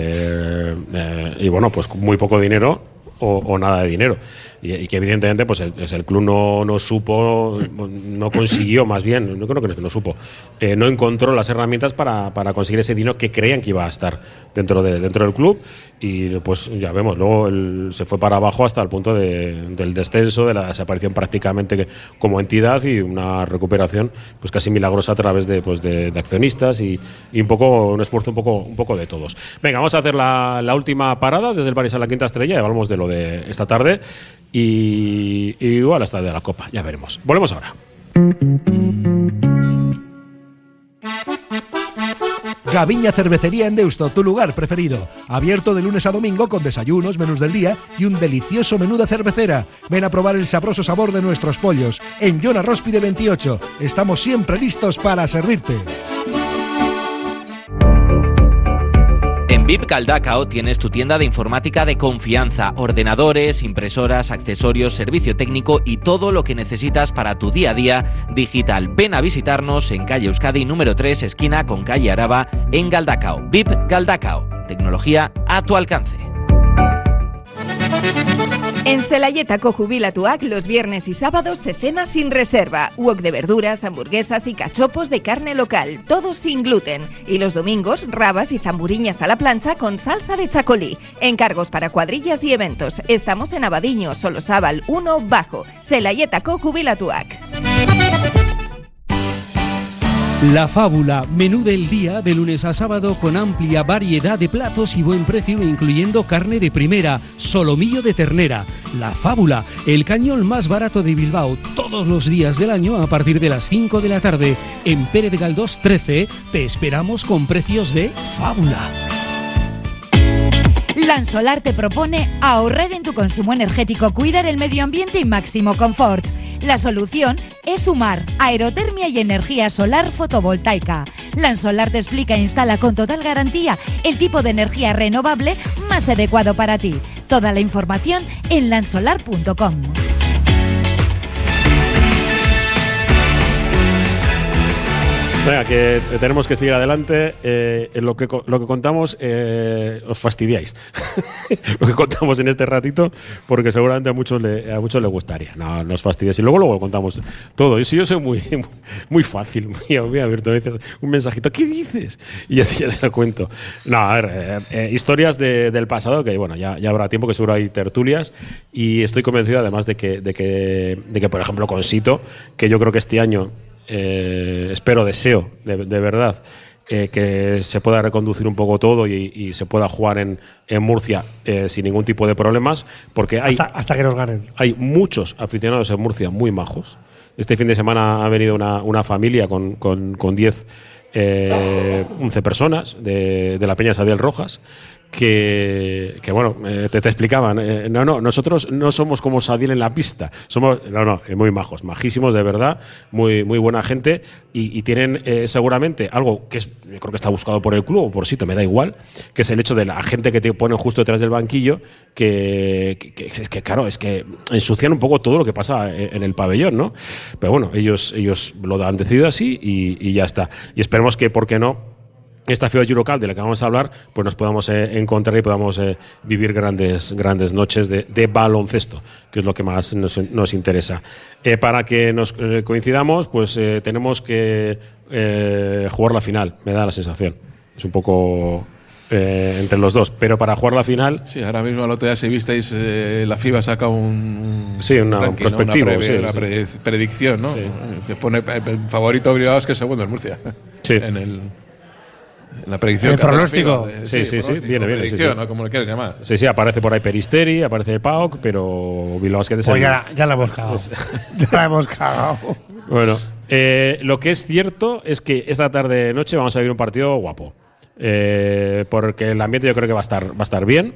eh, y bueno, pues muy poco dinero o, o nada de dinero. Y, y que evidentemente pues el, pues el club no, no supo, no consiguió, más bien, no creo que no supo, eh, no encontró las herramientas para, para conseguir ese dinero que creían que iba a estar dentro, de, dentro del club. Y pues ya vemos, luego el- se fue para abajo hasta el punto de- del descenso, de la desaparición prácticamente que- como entidad y una recuperación pues casi milagrosa a través de, pues, de, de accionistas y, y un poco un esfuerzo un poco, un poco de todos. Venga, vamos a hacer la, la última parada desde el París a la Quinta Estrella y hablamos de lo de esta tarde y, y igual hasta de la Copa, ya veremos. Volvemos ahora. Gaviña Cervecería en Deusto, tu lugar preferido. Abierto de lunes a domingo con desayunos, menús del día y un delicioso menú de cervecera. Ven a probar el sabroso sabor de nuestros pollos. En Jona Róspide veintiocho. Estamos siempre listos para servirte. En V I P Galdacao tienes tu tienda de informática de confianza, ordenadores, impresoras, accesorios, servicio técnico y todo lo que necesitas para tu día a día digital. Ven a visitarnos en calle Euskadi número tres, esquina con calle Araba, en Galdacao. V I P Galdacao, tecnología a tu alcance. En Selayetaco Jubilatuac los viernes y sábados se cena sin reserva. Wok de verduras, hamburguesas y cachopos de carne local, todos sin gluten. Y los domingos, rabas y zamburiñas a la plancha con salsa de chacolí. Encargos para cuadrillas y eventos. Estamos en Abadiño, Solosábal uno Bajo. Selayetaco Jubilatuac. La Fábula, menú del día de lunes a sábado con amplia variedad de platos y buen precio, incluyendo carne de primera, solomillo de ternera. La Fábula, el cañón más barato de Bilbao, todos los días del año a partir de las cinco de la tarde. En Pérez Galdós trece te esperamos con precios de Fábula. Lansolar te propone ahorrar en tu consumo energético, cuidar el medio ambiente y máximo confort. La solución es sumar aerotermia y energía solar fotovoltaica. Lansolar te explica e instala con total garantía el tipo de energía renovable más adecuado para ti. Toda la información en lansolar punto com. Venga, que tenemos que seguir adelante. Eh, en lo que, lo que contamos, eh, os fastidiáis. Lo que contamos en este ratito, porque seguramente a muchos le, a muchos les gustaría. No, no os fastidiáis. Y luego, luego lo contamos todo. Yo sí, yo soy muy, muy fácil, muy, muy abierto. A veces un mensajito, ¿qué dices? Y así ya se lo cuento. No, a ver, eh, eh, historias de, del pasado, que bueno, ya, ya habrá tiempo, que seguro hay tertulias. Y estoy convencido, además, de que, de que, de que por ejemplo, con Sito, que yo creo que este año. Eh, espero, deseo, de, de verdad, eh, que se pueda reconducir un poco todo y, y se pueda jugar en, en Murcia eh, sin ningún tipo de problemas, porque hay, hasta, hasta que nos ganen. Hay muchos aficionados en Murcia muy majos. Este fin de semana ha venido una, una familia con con, con diez, eh, once personas de, de la Peña Sadiel Rojas. Que, que bueno, eh, te, te explicaban, eh, no, no, nosotros no somos como Sadiel en la pista, somos, no, no, eh, muy majos, majísimos de verdad, muy, muy buena gente y, y tienen eh, seguramente algo que es, yo creo que está buscado por el club o por Sito, me da igual, que es el hecho de la gente que te ponen justo detrás del banquillo, que, que, que es que claro, es que ensucian un poco todo lo que pasa en, en el pabellón, ¿no? Pero bueno, ellos, ellos lo han decidido así y, y ya está. Y esperemos que, ¿por qué no?, esta FIBA Eurocup de la que vamos a hablar, pues nos podamos eh, encontrar y podamos eh, vivir grandes, grandes noches de, de baloncesto, que es lo que más nos, nos interesa. Eh, para que nos eh, coincidamos, pues eh, tenemos que eh, jugar la final, me da la sensación. Es un poco eh, entre los dos, pero para jugar la final… Sí, ahora mismo al otro día, si visteis, eh, la FIBA saca un… Sí, una, ranking, un prospectivo, ¿no? Una, pre, sí, una sí. Pre, predicción, ¿no? Sí. Que pone el favorito obligado es que segundo es Murcia. Sí. En el… La predicción. El pronóstico. De, sí, sí, sí, sí, viene, viene. Predicción, sí, sí. ¿no? Como le quieres llamar. Sí, sí, aparece por ahí Peristeri, aparece P A O C, pero Bilbao Basket es Pues el… ya, ya la hemos cagado. Ya la hemos cagado. Bueno, eh, lo que es cierto es que esta tarde noche vamos a vivir un partido guapo. Eh, porque el ambiente yo creo que va a estar, va a estar bien.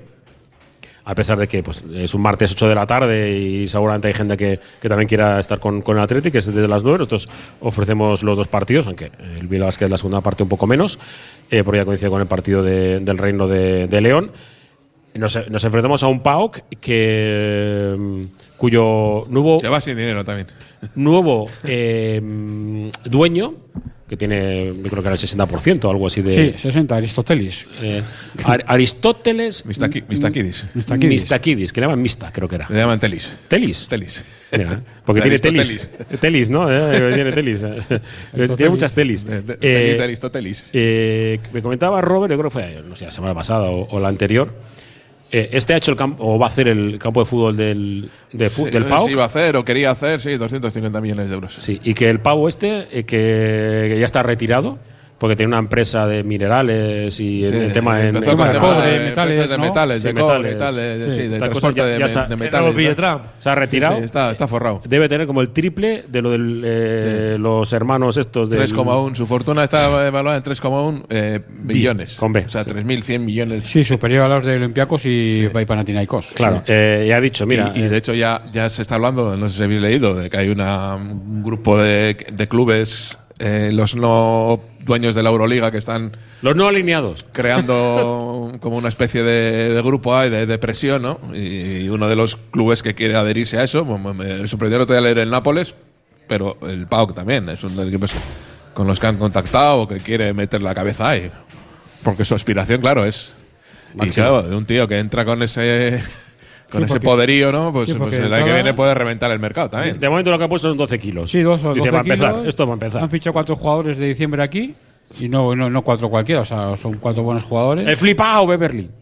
A pesar de que pues, es un martes ocho de la tarde y seguramente hay gente que, que también quiera estar con, con el Athletic, que es desde las nueve. Nosotros ofrecemos los dos partidos, aunque el Bilbao Basket es la segunda parte un poco menos, eh, porque ya coincide con el partido de, del Reino de, de León. Nos, nos enfrentamos a un P A O C que, cuyo nuevo, ya va sin dinero también. nuevo eh, dueño, que tiene, yo creo que era el sesenta por ciento o algo así de… Sí, sesenta, Aristóteles. Eh, Ar Aristóteles… Mistaki, Mistakidis. Mistakidis. Mistakidis, que le llaman Mista, creo que era. Le llaman Telis. ¿Telis? Telis. Mira, porque De tiene telis. Telis, ¿no? Eh, tiene telis. Tiene muchas telis. De, de, Eh, telis de Aristóteles. eh, me comentaba Robert, yo creo que fue, no sé, la semana pasada o, o la anterior. Eh, este ha hecho el campo, o va a hacer el campo de fútbol del, de fu Sí, del P A O C. Sí, iba a hacer o quería hacer, sí, doscientos cincuenta millones de euros. Sí, y que el Pau este, eh, que, que ya está retirado, porque tiene una empresa de minerales y Sí, el, el tema en, empezó en con el tema cobre, de metales, empresas de ¿no? metales, Sí, de cobre metales. y tal, de, de- Sí. sí, de Tal cosa, transporte ya- de, ya me- sa- de era metales. los Villetram. se ha retirado. Sí, sí, está, está forrado. Debe tener como el triple de lo de eh, los hermanos estos de tres coma uno, su fortuna está evaluada en tres coma uno eh, billones. con B. O sea, tres mil cien millones. Sí, superior a los de Olympiacos y sí. Panathinaikos. Claro, eh, y ha dicho, mira… y, y de eh, hecho ya, ya se está hablando, no sé si habéis leído, de que hay una, un grupo de, de clubes, eh, los no dueños de la Euroliga, que están los no alineados. creando como una especie de, de grupo A y de, de presión, ¿no? Y, y uno de los clubes que quiere adherirse a eso, me, me sorprendió no te voy a leer el Nápoles, pero el P A O C también, es uno de los equipos con los que han contactado o que quiere meter la cabeza ahí. Porque su aspiración, claro, es… Y Máximo. claro, de un tío que entra con ese… con Sí, ese porque- poderío, ¿no? Pues, sí, pues porque el año entrada- que viene puede reventar el mercado también. De momento lo que ha puesto son doce kilos. Sí, dos o Dice, doce va a empezar, kilos. esto va a empezar. Han fichado cuatro jugadores de diciembre aquí y no, no, no cuatro cualquiera, o sea, son cuatro buenos jugadores. He flipado Beverly.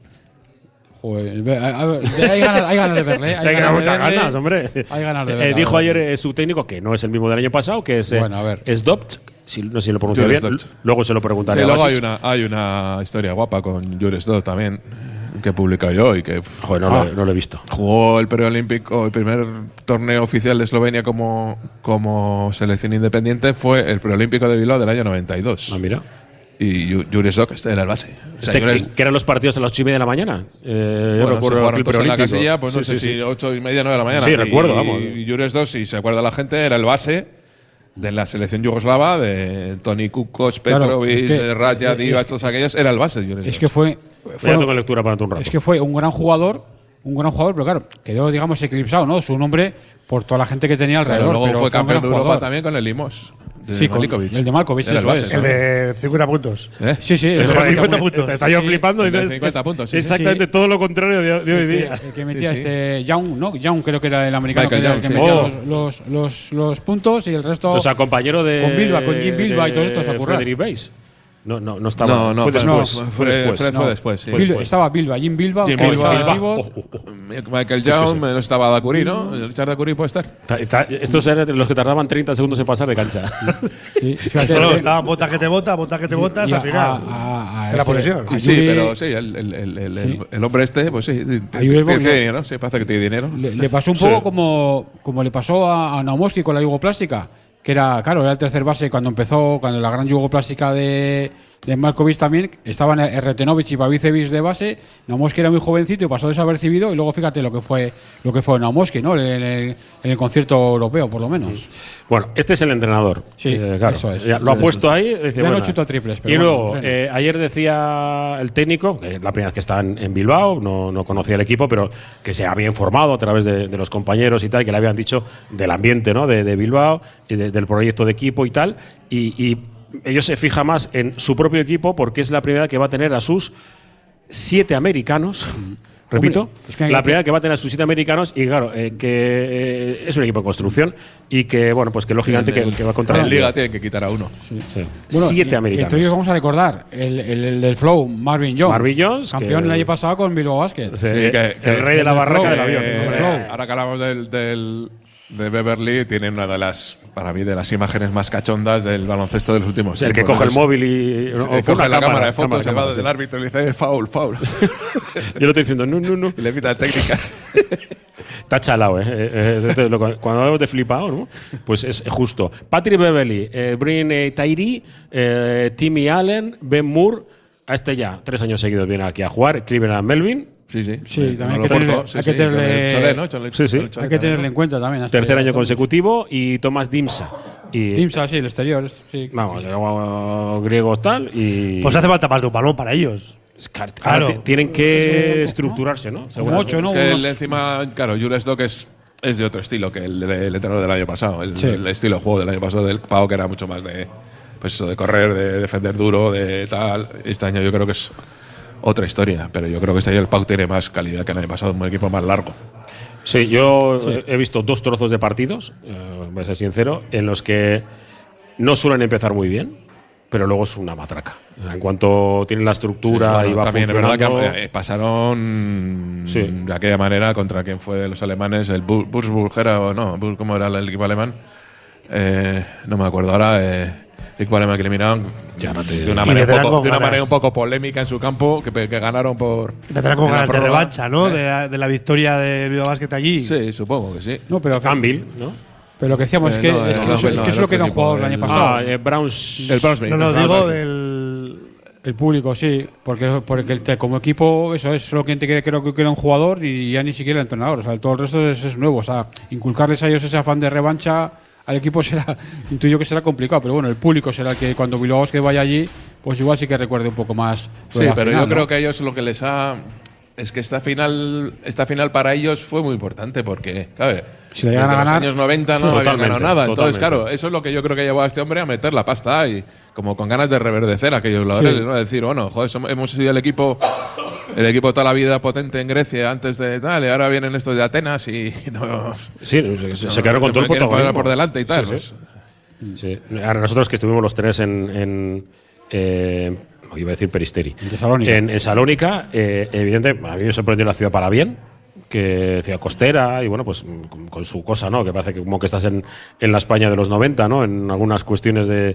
Joder, ve- a- a ver, de- hay ganas, hay ganas de verle. ¿eh? Hay, ganas de muchas verle. ganas, hombre. Hay ganas de Eh, verle. dijo ayer eh, su técnico, que no es el mismo del año pasado, que es, eh, Bueno, a ver. es Dobch, si, no sé si lo pronuncio Jules bien. Dobch. Luego se lo preguntaré Sí, a luego hay Basic. una, hay una historia guapa con Jules Dodd también, que he publicado yo y que Joder, no, ah, lo, no lo he visto. jugó el preolímpico, el primer torneo oficial de Eslovenia como, como selección independiente fue el preolímpico de Bilbao del año noventa y dos. Ah, mira. Y Ju- Jules Dodd este era el base. O sea, Este, Jules- que, que eran los partidos a las ocho y media de la mañana. Eh, yo bueno, se recuerdo jugaron aquel todos en la preolímpico. casilla, pues no Sí, sé sí, si sí. ocho y media, nueve de la mañana. Sí, Y- recuerdo, vamos. Y Jules Dodd, si se acuerda la gente, era el base de la selección yugoslava, de Toni Kukoc, Claro, Petrovic, es que- Raja, es- Divas, es- todos aquellos, era el base de Jules Es Dodd. que fue, fue Ya tengo lectura para un rato. es que fue un gran jugador, un gran jugador, pero claro, quedó, digamos, eclipsado, ¿no? Su nombre por toda la gente que tenía Claro, alrededor. luego pero fue un campeón gran de Europa jugador. también con el Limos. De Sí, con- Malikovic. el de Malkovic, Era el eso base, es. El ¿no? de cincuenta puntos. ¿Eh? Sí, sí, El el, de el- cincuenta puntos. Te estaba yo Sí, flipando. el de dices, cincuenta es puntos, sí, sí. exactamente Sí. todo lo contrario de, de hoy sí, día. el que metía Sí, sí. este Young, ¿no? Young creo que era el americano Michael que, era el que Young, metía sí. los, los, los, los puntos y el resto. O sea, compañero de. Con Bilba, con Jim Bilba de y todos estos a currar. Frederick Bass. No, no, no estaba. No, no, fue fue- después. no, fue fue- después. Fred No, fue después, sí. fue Bilba- después. estaba Bilba, Jim Bilba, Jim con Bilba, Bilba, Bilba. Bilba. Oh, oh, oh. Michael sí, Young, sí. no estaba Dacuri, ¿no? Richard Dacuri puede estar. Ta- ta- Estos eran los que tardaban treinta segundos en pasar de cancha. Sí, fíjate, Solo sí. estaba bota que te bota, bota que te bota hasta Y el a- final. a- a de la ese- posesión. a Sí, Yuri- pero sí, el, el, el, el, Sí. el hombre este, pues sí, tiene Yuri Bogle. tiene dinero, sí, parece que tiene dinero. Le, le pasó un Sí. poco como, como le pasó a, a Naumovski con la Yugoplástica, que era, claro, era el tercer base cuando empezó, cuando la gran Yugoplástica de, de Malkovic también, estaban Erretenovic y Babicevic de base, Naumovski era muy jovencito y pasó desapercibido, y luego fíjate lo que fue lo que fue Naumovski, ¿no? En el, en el concierto europeo, por lo menos. Bueno, este es el entrenador. Sí, Eh, claro, eso es. ya lo ha puesto ahí. Dice, Ya no bueno, chuta triples, pero y bueno, luego, entrena. eh, ayer decía el técnico, que es la primera vez que está en, en Bilbao, no, no conocía el equipo, pero que se había informado a través de, de los compañeros y tal, que le habían dicho del ambiente, ¿no? de, de Bilbao y de- del proyecto de equipo y tal. Y, y ellos se fijan más en su propio equipo porque es la primera que va a tener a sus siete americanos. Repito, Hombre, es que hay la que- primera que va a tener a sus siete americanos y claro, eh, que eh, es un equipo en construcción y que, bueno, pues que lógicamente que, En el- que va contra en el Liga tienen que quitar a uno. Sí. Bueno, Siete y- americanos. Entre ellos vamos a recordar el, el- el del Flow, Marvin Jones. Marvin Jones, campeón que- el año pasado con Bilbao Basket. Sí, Sí, eh, que- el que- rey de la el barraca flow, del avión. Eh, hombre. Flow. ahora que hablamos del, del- de Beverly, tiene una de las, para mí, de las imágenes más cachondas del baloncesto de los últimos El que tiempos. coge el Es- móvil y. Sí, o que con coge una la cámara de fotos, cámara, se va cámara, del sí. árbitro y le dice foul, foul. Yo lo estoy diciendo, no, no, no. y le pita técnica. Está chalado, ¿eh? Eh, eh, entonces, lo- cuando hablamos de flipado, ¿no? Pues es justo. Patrick Beverly, eh, Brin eh, Tyree, eh, Timmy Allen, Ben Moore. A este ya, tres años seguidos viene aquí a jugar. Cleveland Melvin. Sí, sí. Sí, Eh, también no hay que lo tenerle- corto, sí, hay que sí, con tenerle- el Cholé, ¿no? Cholé- Sí, sí. con el Cholé Hay que también, tenerlo ¿no? en cuenta también. hasta Tercer ya año estamos. consecutivo. Y Thomas Dimsa. Y, Dimsa, sí, el exterior. Sí. Vamos, luego griegos tal. Y. Pues hace falta más de un balón para ellos. Claro, Claro. t- tienen que estructurarse, ¿no? Como Seguramente. ocho, ¿no? Es que Unos- él encima, claro, Jules Dock es, es de otro estilo que el, el entrenador del año pasado. El, Sí. el estilo de juego del año pasado del Pau, que era mucho más de, pues eso, de correr, de defender duro, de tal. Este año yo creo que es otra historia, pero yo creo que este año el Pau tiene más calidad que el año pasado, un equipo más largo. Sí, yo eh, he visto dos trozos de partidos, eh, voy a ser sincero, en los que no suelen empezar muy bien, pero luego es una matraca. En cuanto tienen la estructura Sí, bueno, y va también es funcionando. verdad que eh, pasaron Sí. de aquella manera contra quien fue de los alemanes, el Bu- Würzburg era o no, Bur- ¿cómo era el equipo alemán? Eh, no me acuerdo ahora. Eh, el equipo alemán que eliminaron Ya no te- de una, Y manera un, vendrán poco, con de una ganas. manera un poco polémica en su campo, que, que ganaron por. Vendrán con en la ganas de prórroga. revancha, ¿no? Eh, De, la, de la victoria de Bilbao Basket allí. Sí, supongo que sí. No, pero, Anvil, ¿no? pero lo que decíamos es Eh, que, no, es eh, que no, eso, no, es que el solo otro queda un equipo, jugador el año el- pasado. Ah, eh, Browns. El Brunswick. No, no, el digo Brunswick. del. El público, sí, porque, porque el te- como equipo, eso es solo quien te quiere, creo que quiere un jugador y ya ni siquiera el entrenador. O sea, todo el resto es, es nuevo. O sea, inculcarles a ellos ese afán de revancha al equipo será, intuyo que será complicado, pero bueno, el público será el que cuando Bilbao que vaya allí, pues igual sí que recuerde un poco más. lo de Sí, la pero final, yo ¿no? creo que a ellos lo que les ha. Es que esta final, esta final para ellos fue muy importante porque, ¿sabes? Si la llegan Desde a ganar- los años noventa no habían Totalmente, ganado nada. Entonces, totalmente. claro, eso es lo que yo creo que llevó a este hombre a meter la pasta y como con ganas de reverdecer a aquellos laureles, Sí. ¿no? Decir, bueno, joder, somos- hemos sido el equipo el equipo toda la vida potente en Grecia antes de tal, y ahora vienen estos de Atenas y no. Sí, se, se, se quedaron con todo el protagonismo por delante y tal. Sí, pues. sí. Sí. Ahora nosotros que estuvimos los tres en. en eh, iba a decir Peristeri. En Salónica. En, en Salónica, eh, evidente, a mí me sorprendió la ciudad para bien. Que ciudad costera y bueno, pues con, con su cosa, ¿no? Que parece que como que estás en, en la España de los noventa, ¿no? En algunas cuestiones de,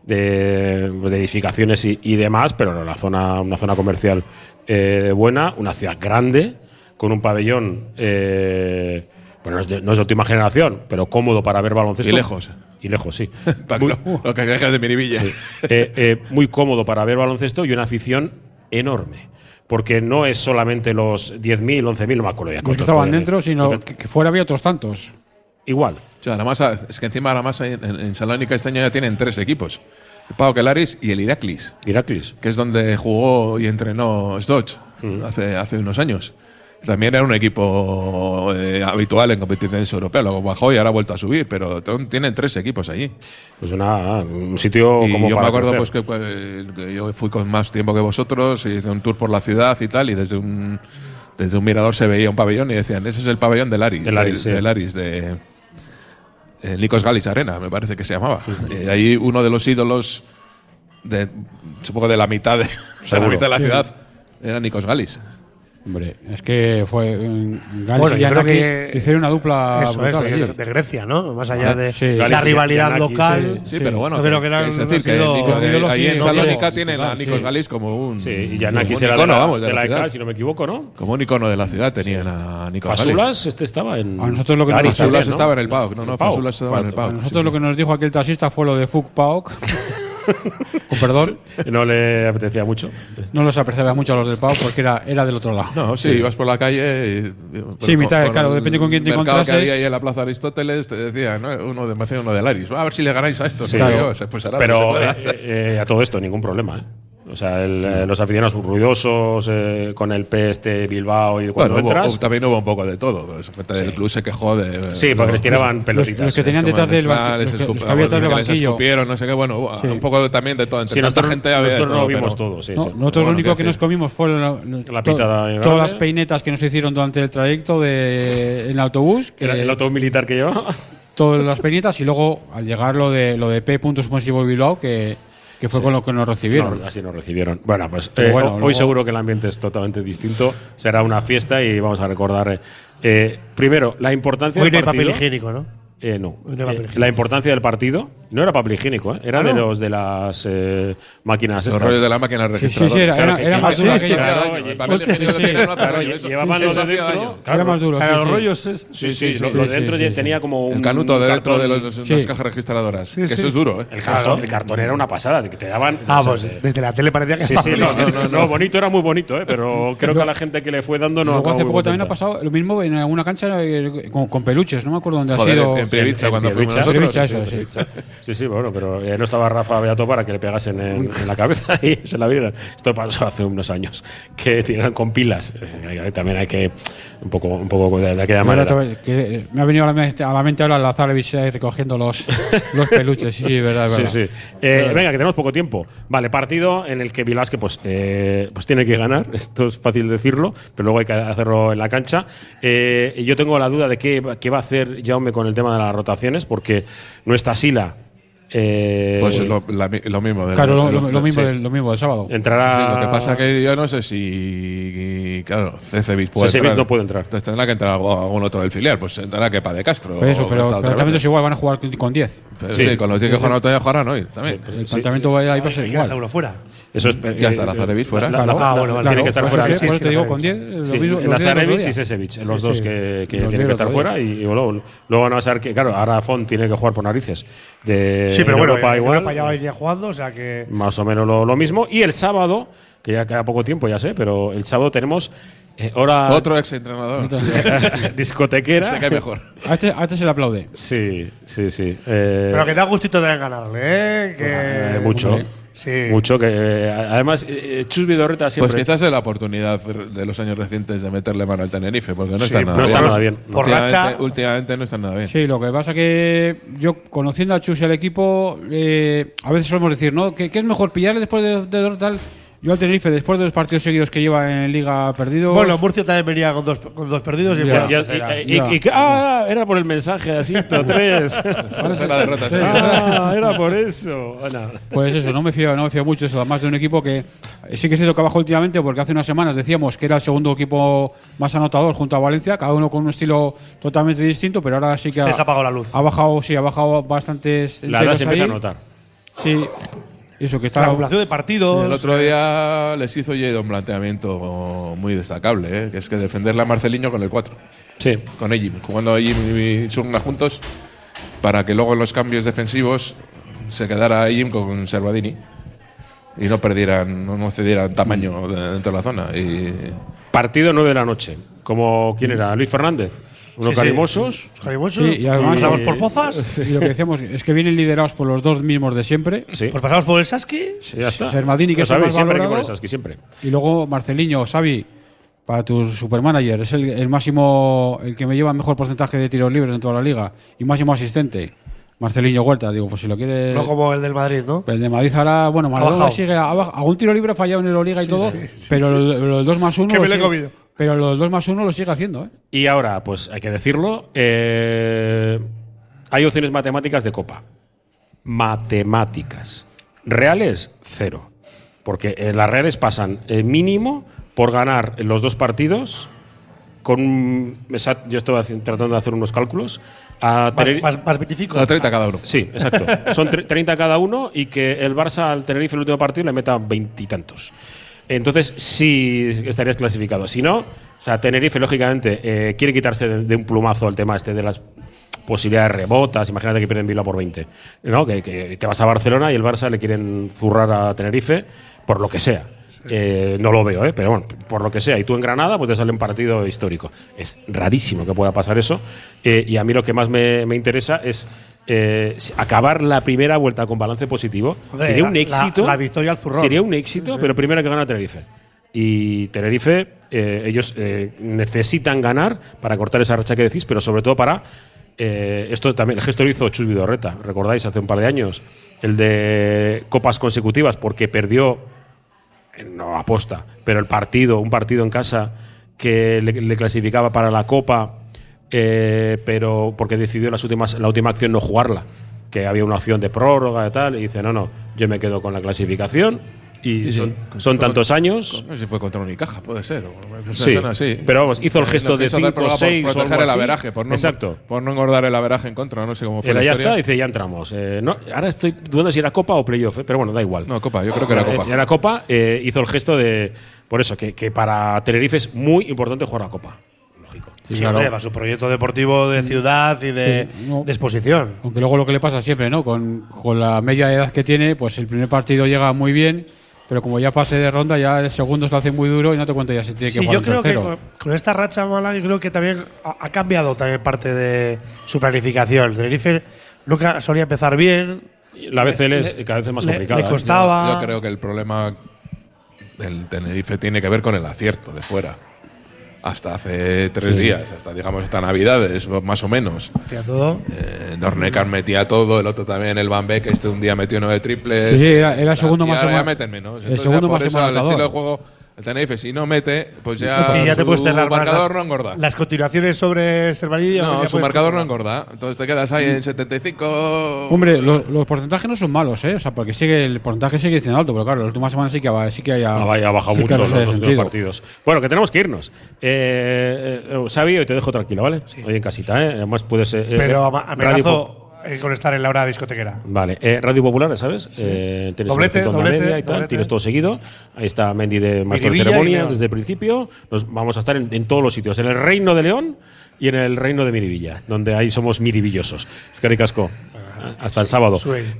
de, de edificaciones y, y demás, pero la zona, una zona comercial eh, buena, una ciudad grande, con un pabellón, eh, bueno, no es, de, no es de última generación, pero cómodo para ver baloncesto. Y lejos. Y lejos, sí. Muy, lo, lo que querías de Miribilla. Sí. Eh, eh, muy cómodo para ver baloncesto y una afición enorme. Porque no es solamente los diez mil, once mil, no me acuerdo ya. Los que estaban dentro, sino que, que fuera había otros tantos. Igual. O sea, la masa, es que encima la masa en, en Salónica este año ya tienen tres equipos. El PAOK Kelaris y el Iraklis. Iraklis. Que es donde jugó y entrenó Stoch uh-huh. hace, hace unos años. También era un equipo eh, habitual en competiciones europeas. Luego bajó y ahora ha vuelto a subir, pero tienen tres equipos allí. Pues una, un sitio y como yo para me acuerdo crecer. pues, que, que yo fui con más tiempo que vosotros, hice un tour por la ciudad y tal, y desde un, desde un mirador se veía un pabellón y decían, ese es el pabellón del Aris, del Aris, de, sí. del Aris, de eh, Nikos Galis Arena, me parece que se llamaba. Y ahí uno de los ídolos, de, supongo de la mitad de, o sea, la, mitad de la ciudad, sí. era Nikos Galis. Hombre, es que fue Galis bueno, y Giannakis que hicieron una dupla eso brutal es, de, de Grecia, ¿no? Más allá de sí. esa rivalidad Giannakis, Sí, local. sí, sí, pero bueno, no creo que, que, que que es decir, que Nico, de, ahí en Salónica tienen a Nikos sí. Galis como un. Sí, y Giannakis era icono, de la, vamos, de de la, la E C A, si no me equivoco, ¿no? Como un icono de la ciudad tenían sí. a Nikos Galis. Fasulas este estaba en. A nosotros lo que Garis nos Fasulas ¿no? estaba en el PAOK, no, no, Fasulas estaba en el PAOK. A nosotros sí, lo que nos dijo aquel taxista fue lo de F U C PAOK. Con perdón. No le apetecía mucho. No los apreciaba mucho a los del PAOK porque era, era del otro lado. No, sí, sí. ibas por la calle. Y, sí, mitad, con, claro, depende con quién te encontrases. Que había ahí en la Plaza Aristóteles te decía, ¿no? Uno de me uno de Laris. A ver si le ganáis a esto. Sí, claro. yo, pues ahora pero no se eh, eh, a todo esto, ningún problema, ¿eh? O sea, el, eh, los aficionados ruidosos, eh, con el P este Bilbao y cuando bueno, entras. Hubo, también hubo un poco de todo. Pues, el sí. club se quejó de. Sí, porque les tiraban pelotitas. Los, los que tenían detrás del banquillo. Los que había detrás del banquillo. Escupieron, no sé qué. Bueno, sí. un poco también de todo. Entre sí, tanta nosotros, gente había. Nosotros todo, no vimos pero, todo, sí. No, sí. nosotros bueno, lo único que nos comimos fue la, la pitada to, todas las peinetas que nos hicieron durante el trayecto de, en el autobús. Que el, el autobús militar que llevaba. Todas las peinetas y luego al llegar lo de, lo de P. Suspensivo Bilbao, que. Que fue sí. con lo que nos recibieron. No, así nos recibieron. Bueno, pues eh, bueno, hoy luego... seguro que el ambiente es totalmente distinto. Será una fiesta y vamos a recordar. Eh, primero, la importancia hoy del no hay partido. papel higiénico, ¿no? Eh, no. Hoy no hay papel eh, la importancia del partido. No era papel higiénico, ¿eh? Era ¿Ah, de no? los de las eh, máquinas. Los estas. rollos de la máquina registradoras. Sí, sí, sí, era, era, era más duro aquello. El papel higiénico que tiene no hace daño. Llevaban los de dentro. Era más duro. Los rollos es. Sí, sí, lo de dentro tenía como un. El canuto de dentro de las cajas registradoras. Que eso es duro, ¿eh? El cartón, el cartón era una pasada, que te daban. Ah, pues desde la tele parecía que sí, sí, no, no, no, no, bonito era muy bonito, ¿eh? Pero creo que a la gente que le fue dando no. Hace poco también ha pasado lo mismo en alguna cancha con peluches, no me acuerdo dónde ha sido. En Prievicha, cuando fuimos nosotros. Sí, sí, bueno, pero eh, no estaba Rafa Beato para que le pegasen en, en la cabeza y se la vieran. Esto pasó hace unos años, que tiraron con pilas. Eh, también hay que un poco, un poco de, de aquella manera. Que me ha venido a la mente, a la mente ahora Lazarevich recogiendo los, los peluches. Sí, verdad, verdad. Sí, sí. Eh, venga, que tenemos poco tiempo. Vale, partido en el que Vilasque pues, eh, pues tiene que ganar. Esto es fácil decirlo, pero luego hay que hacerlo en la cancha. Eh, yo tengo la duda de qué, qué va a hacer Jaume con el tema de las rotaciones, porque no está Sila. Eh, pues lo, la, lo mismo del, claro, lo, lo, lo, mismo sí. del, lo mismo del sábado. Entrará. Sí, lo que pasa que yo no sé si. Claro, Cecevic puede Cecevic entrar. no puede entrar. Entonces tendrá que entrar algún otro del filial. Pues entrará Kepa de Castro. Pues eso, pero, pero también es igual, van a jugar con diez. Sí, sí, con los diez que juegan todavía jugarán hoy. También. Sí, pues el planteamiento va a ir a ser igual. Uno fuera. Eso es, ya está, Lazarevich fuera. La, la, la, ah, bueno, vale, tiene no, que estar pues fuera. sí, Por eso sí, te digo sí, con diez. Sí, Lazarevich y Sesevich, los sí, dos que, que tienen que estar fuera. Y, y luego, luego van a saber que, claro, ahora Font tiene que jugar por narices. De, sí, pero bueno, Europa, igual, Europa ya va a ir jugando, o sea que. Más o menos lo, lo mismo. Y el sábado, que ya queda poco tiempo, ya sé, pero el sábado tenemos. Eh, hora Otro ex entrenador. discotequera. Este que hay mejor. A este, a este se le aplaude. Sí, sí, sí. Eh, pero que da gustito de ganarle, ¿eh? Que eh, mucho. Hombre. Sí. Mucho que eh, además eh, Chus Vidorreta siempre. Pues quizás es la oportunidad de los años recientes de meterle mano al Tenerife, porque no sí, está nada no bien. Está nada bien. Últimamente, últimamente no está nada bien. Sí, lo que pasa que yo, conociendo a Chus y al equipo, eh, a veces solemos decir, ¿no? ¿Qué, qué es mejor pillarle después de, de tal? Yo al Tenerife, después de los partidos seguidos que lleva en Liga perdidos… Bueno, Murcia también venía con dos, con dos perdidos y, ya, ya, y, y, y, y Ah, era por el mensaje así, tres. la derrota, sí. Ah, era por eso. Bueno. Pues eso, no me fío, no me fío mucho eso, además de un equipo que sí que es cierto que bajó últimamente, porque hace unas semanas decíamos que era el segundo equipo más anotador junto a Valencia, cada uno con un estilo totalmente distinto, pero ahora sí que… Se ha, les ha apagado la luz. Ha bajado, sí, ha bajado bastantes… La edad se empieza a notar. Sí. Eso que está la acumulación de partidos. Sí, el otro día les hizo Lleida un planteamiento muy destacable, ¿eh? Que es que defenderle a Marceliño con el cuatro. Sí. Con Ejim, jugando Ejim y Churna juntos, para que luego en los cambios defensivos se quedara Ejim con Servadini y no perdieran, no cedieran tamaño dentro de la zona. Y partido nueve de la noche. Como ¿quién era? Luis Fernández. Unos sí, calimosos. Sí. Los calimosos. Sí, y además pasamos por Pozas. Sí. Y lo que decíamos es que vienen liderados por los dos mismos de siempre. Sí. Pues pasamos por el Saski. Sí, ya está. Sermadini, que es el más siempre valorado. Que por el Saski, siempre. Y luego Marceliño, Xavi, para tu supermanager, es el, el máximo, el que me lleva el mejor porcentaje de tiros libres en toda la liga y máximo asistente. Marceliño Huerta, digo, pues si lo quieres… No como el del Madrid, ¿no? El de Madrid ahora, bueno, Maradona sigue abajo. Algún tiro libre ha fallado en Euroliga y sí, todo, sí, sí, pero sí. Los, los dos más uno… Que me lo he sigue, comido. Pero los dos más uno lo sigue haciendo, ¿eh? Y ahora, pues hay que decirlo, eh, hay opciones matemáticas de Copa. Matemáticas. Reales, cero. Porque eh, las reales pasan eh, mínimo por ganar los dos partidos con… Yo estaba tratando de hacer unos cálculos. A más, más, más veinticinco. A treinta cada uno. Sí, exacto. Son treinta cada uno y que el Barça al Tenerife el último partido le meta veintitantos. Entonces sí estarías clasificado. Si no, o sea, Tenerife lógicamente eh, quiere quitarse de, de un plumazo el tema este de las posibilidades rebotas. Imagínate que pierden Bilbao por veinte, ¿no? Que, que te vas a Barcelona y el Barça le quieren zurrar a Tenerife por lo que sea. Eh, no lo veo, ¿eh? Pero bueno, por lo que sea. Y tú en Granada, pues te sale un partido histórico. Es rarísimo que pueda pasar eso. Eh, y a mí lo que más me, me interesa es eh, acabar la primera vuelta con balance positivo. Joder, sería un la, éxito. La, la victoria al zurrón. Sería un éxito, sí, sí. Pero primero hay que ganar Tenerife. Y Tenerife, eh, ellos eh, necesitan ganar para cortar esa racha que decís, pero sobre todo para… Eh, esto también, el gesto lo hizo Chus Vidorreta, ¿recordáis? Hace un par de años. El de copas consecutivas, porque perdió… No aposta, pero el partido, un partido en casa que le, le clasificaba para la Copa, eh, pero porque decidió las últimas, la última acción no jugarla, que había una opción de prórroga y tal, y dice, no, no, yo me quedo con la clasificación. Y sí, son, sí. son tantos años. No sé si fue contra Unicaja, puede ser. O sí, así. Pero vamos, hizo el gesto de cinco o seis. Por proteger el averaje, por no, Exacto. por no engordar el averaje en contra, no sé cómo fue. Era la ya historia. está, dice, ya entramos. Eh, no, ahora estoy dudando si era Copa o Playoff, eh, pero bueno, da igual. No, Copa, yo creo que era Copa. Eh, era Copa, eh, hizo el gesto de. Por eso, que, que para Tenerife es muy importante jugar la Copa. Lógico. Sí, sí, claro. Hombre, su proyecto deportivo de ciudad y de, sí, no. de exposición. Aunque luego lo que le pasa siempre, ¿no? Con, con la media edad que tiene, pues el primer partido llega muy bien. Pero como ya pase de ronda, ya el segundo se lo hace muy duro y no te cuento ya si tiene sí, que jugar yo creo tercero. que con, con esta racha mala, yo creo que también ha, ha cambiado también parte de su planificación. El Tenerife nunca solía empezar bien. La B C L es cada vez más le, complicada. Le costaba. Yo, yo creo que el problema del Tenerife tiene que ver con el acierto de fuera. Hasta hace tres sí. días, hasta digamos hasta Navidades, más o menos. Metía todo. Eh, Dornekan metía todo, el otro también, el Van Beek, este un día metió nueve triples. Sí, sí, era, era el segundo más ya meten menos. El segundo más eso, el estilo de juego, el Tenerife, si no mete, pues ya, sí, ya te puedes tener marcador las, no engorda. Las continuaciones sobre Servadini. No, su marcador no engorda. Entonces te quedas ahí en setenta y cinco. Hombre, lo, los porcentajes no son malos, ¿eh? O sea, porque sigue el porcentaje sigue siendo alto, pero claro, la última semana sí que, sí que haya. No, vaya, ha bajado sí mucho los dos sentido. partidos. Bueno, que tenemos que irnos. Eh, eh, Xavi, hoy te dejo tranquilo, ¿vale? Sí. Hoy en casita, ¿eh? Además puedes. Eh, pero amenazo eh, con estar en la hora discotequera. Vale. Eh, Radio Popular, ¿sabes? Sí. Eh, tienes doblete, un doblete, media y tal, doblete. Tienes todo seguido. Ahí está Mendy de Maestro de Ceremonias desde el principio. Nos vamos a estar en, en todos los sitios. En el Reino de León y en el Reino de Miribilla, donde ahí somos miribillosos. Es que ricasco. Hasta el sábado.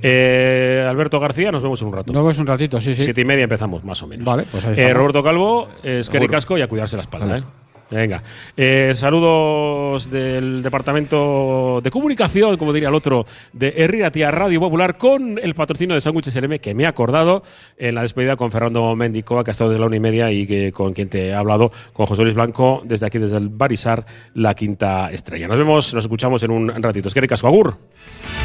Eh, Alberto García, nos vemos en un rato. Nos vemos un ratito, sí, sí. Siete y media empezamos, más o menos. Vale, pues ahí eh, Roberto Calvo, es que ricasco y a cuidarse la espalda, vale. ¿eh? Venga. Eh, saludos del Departamento de Comunicación, como diría el otro, de Herriratia Radio Popular, con el patrocinio de Sándwiches L M, que me he acordado en la despedida con Fernando Mendicoa, que ha estado desde la una y media y que, con quien te he hablado, con José Luis Blanco, desde aquí, desde el Barisar, la Quinta Estrella. Nos vemos, nos escuchamos en un ratito. Es que ricasco, agur.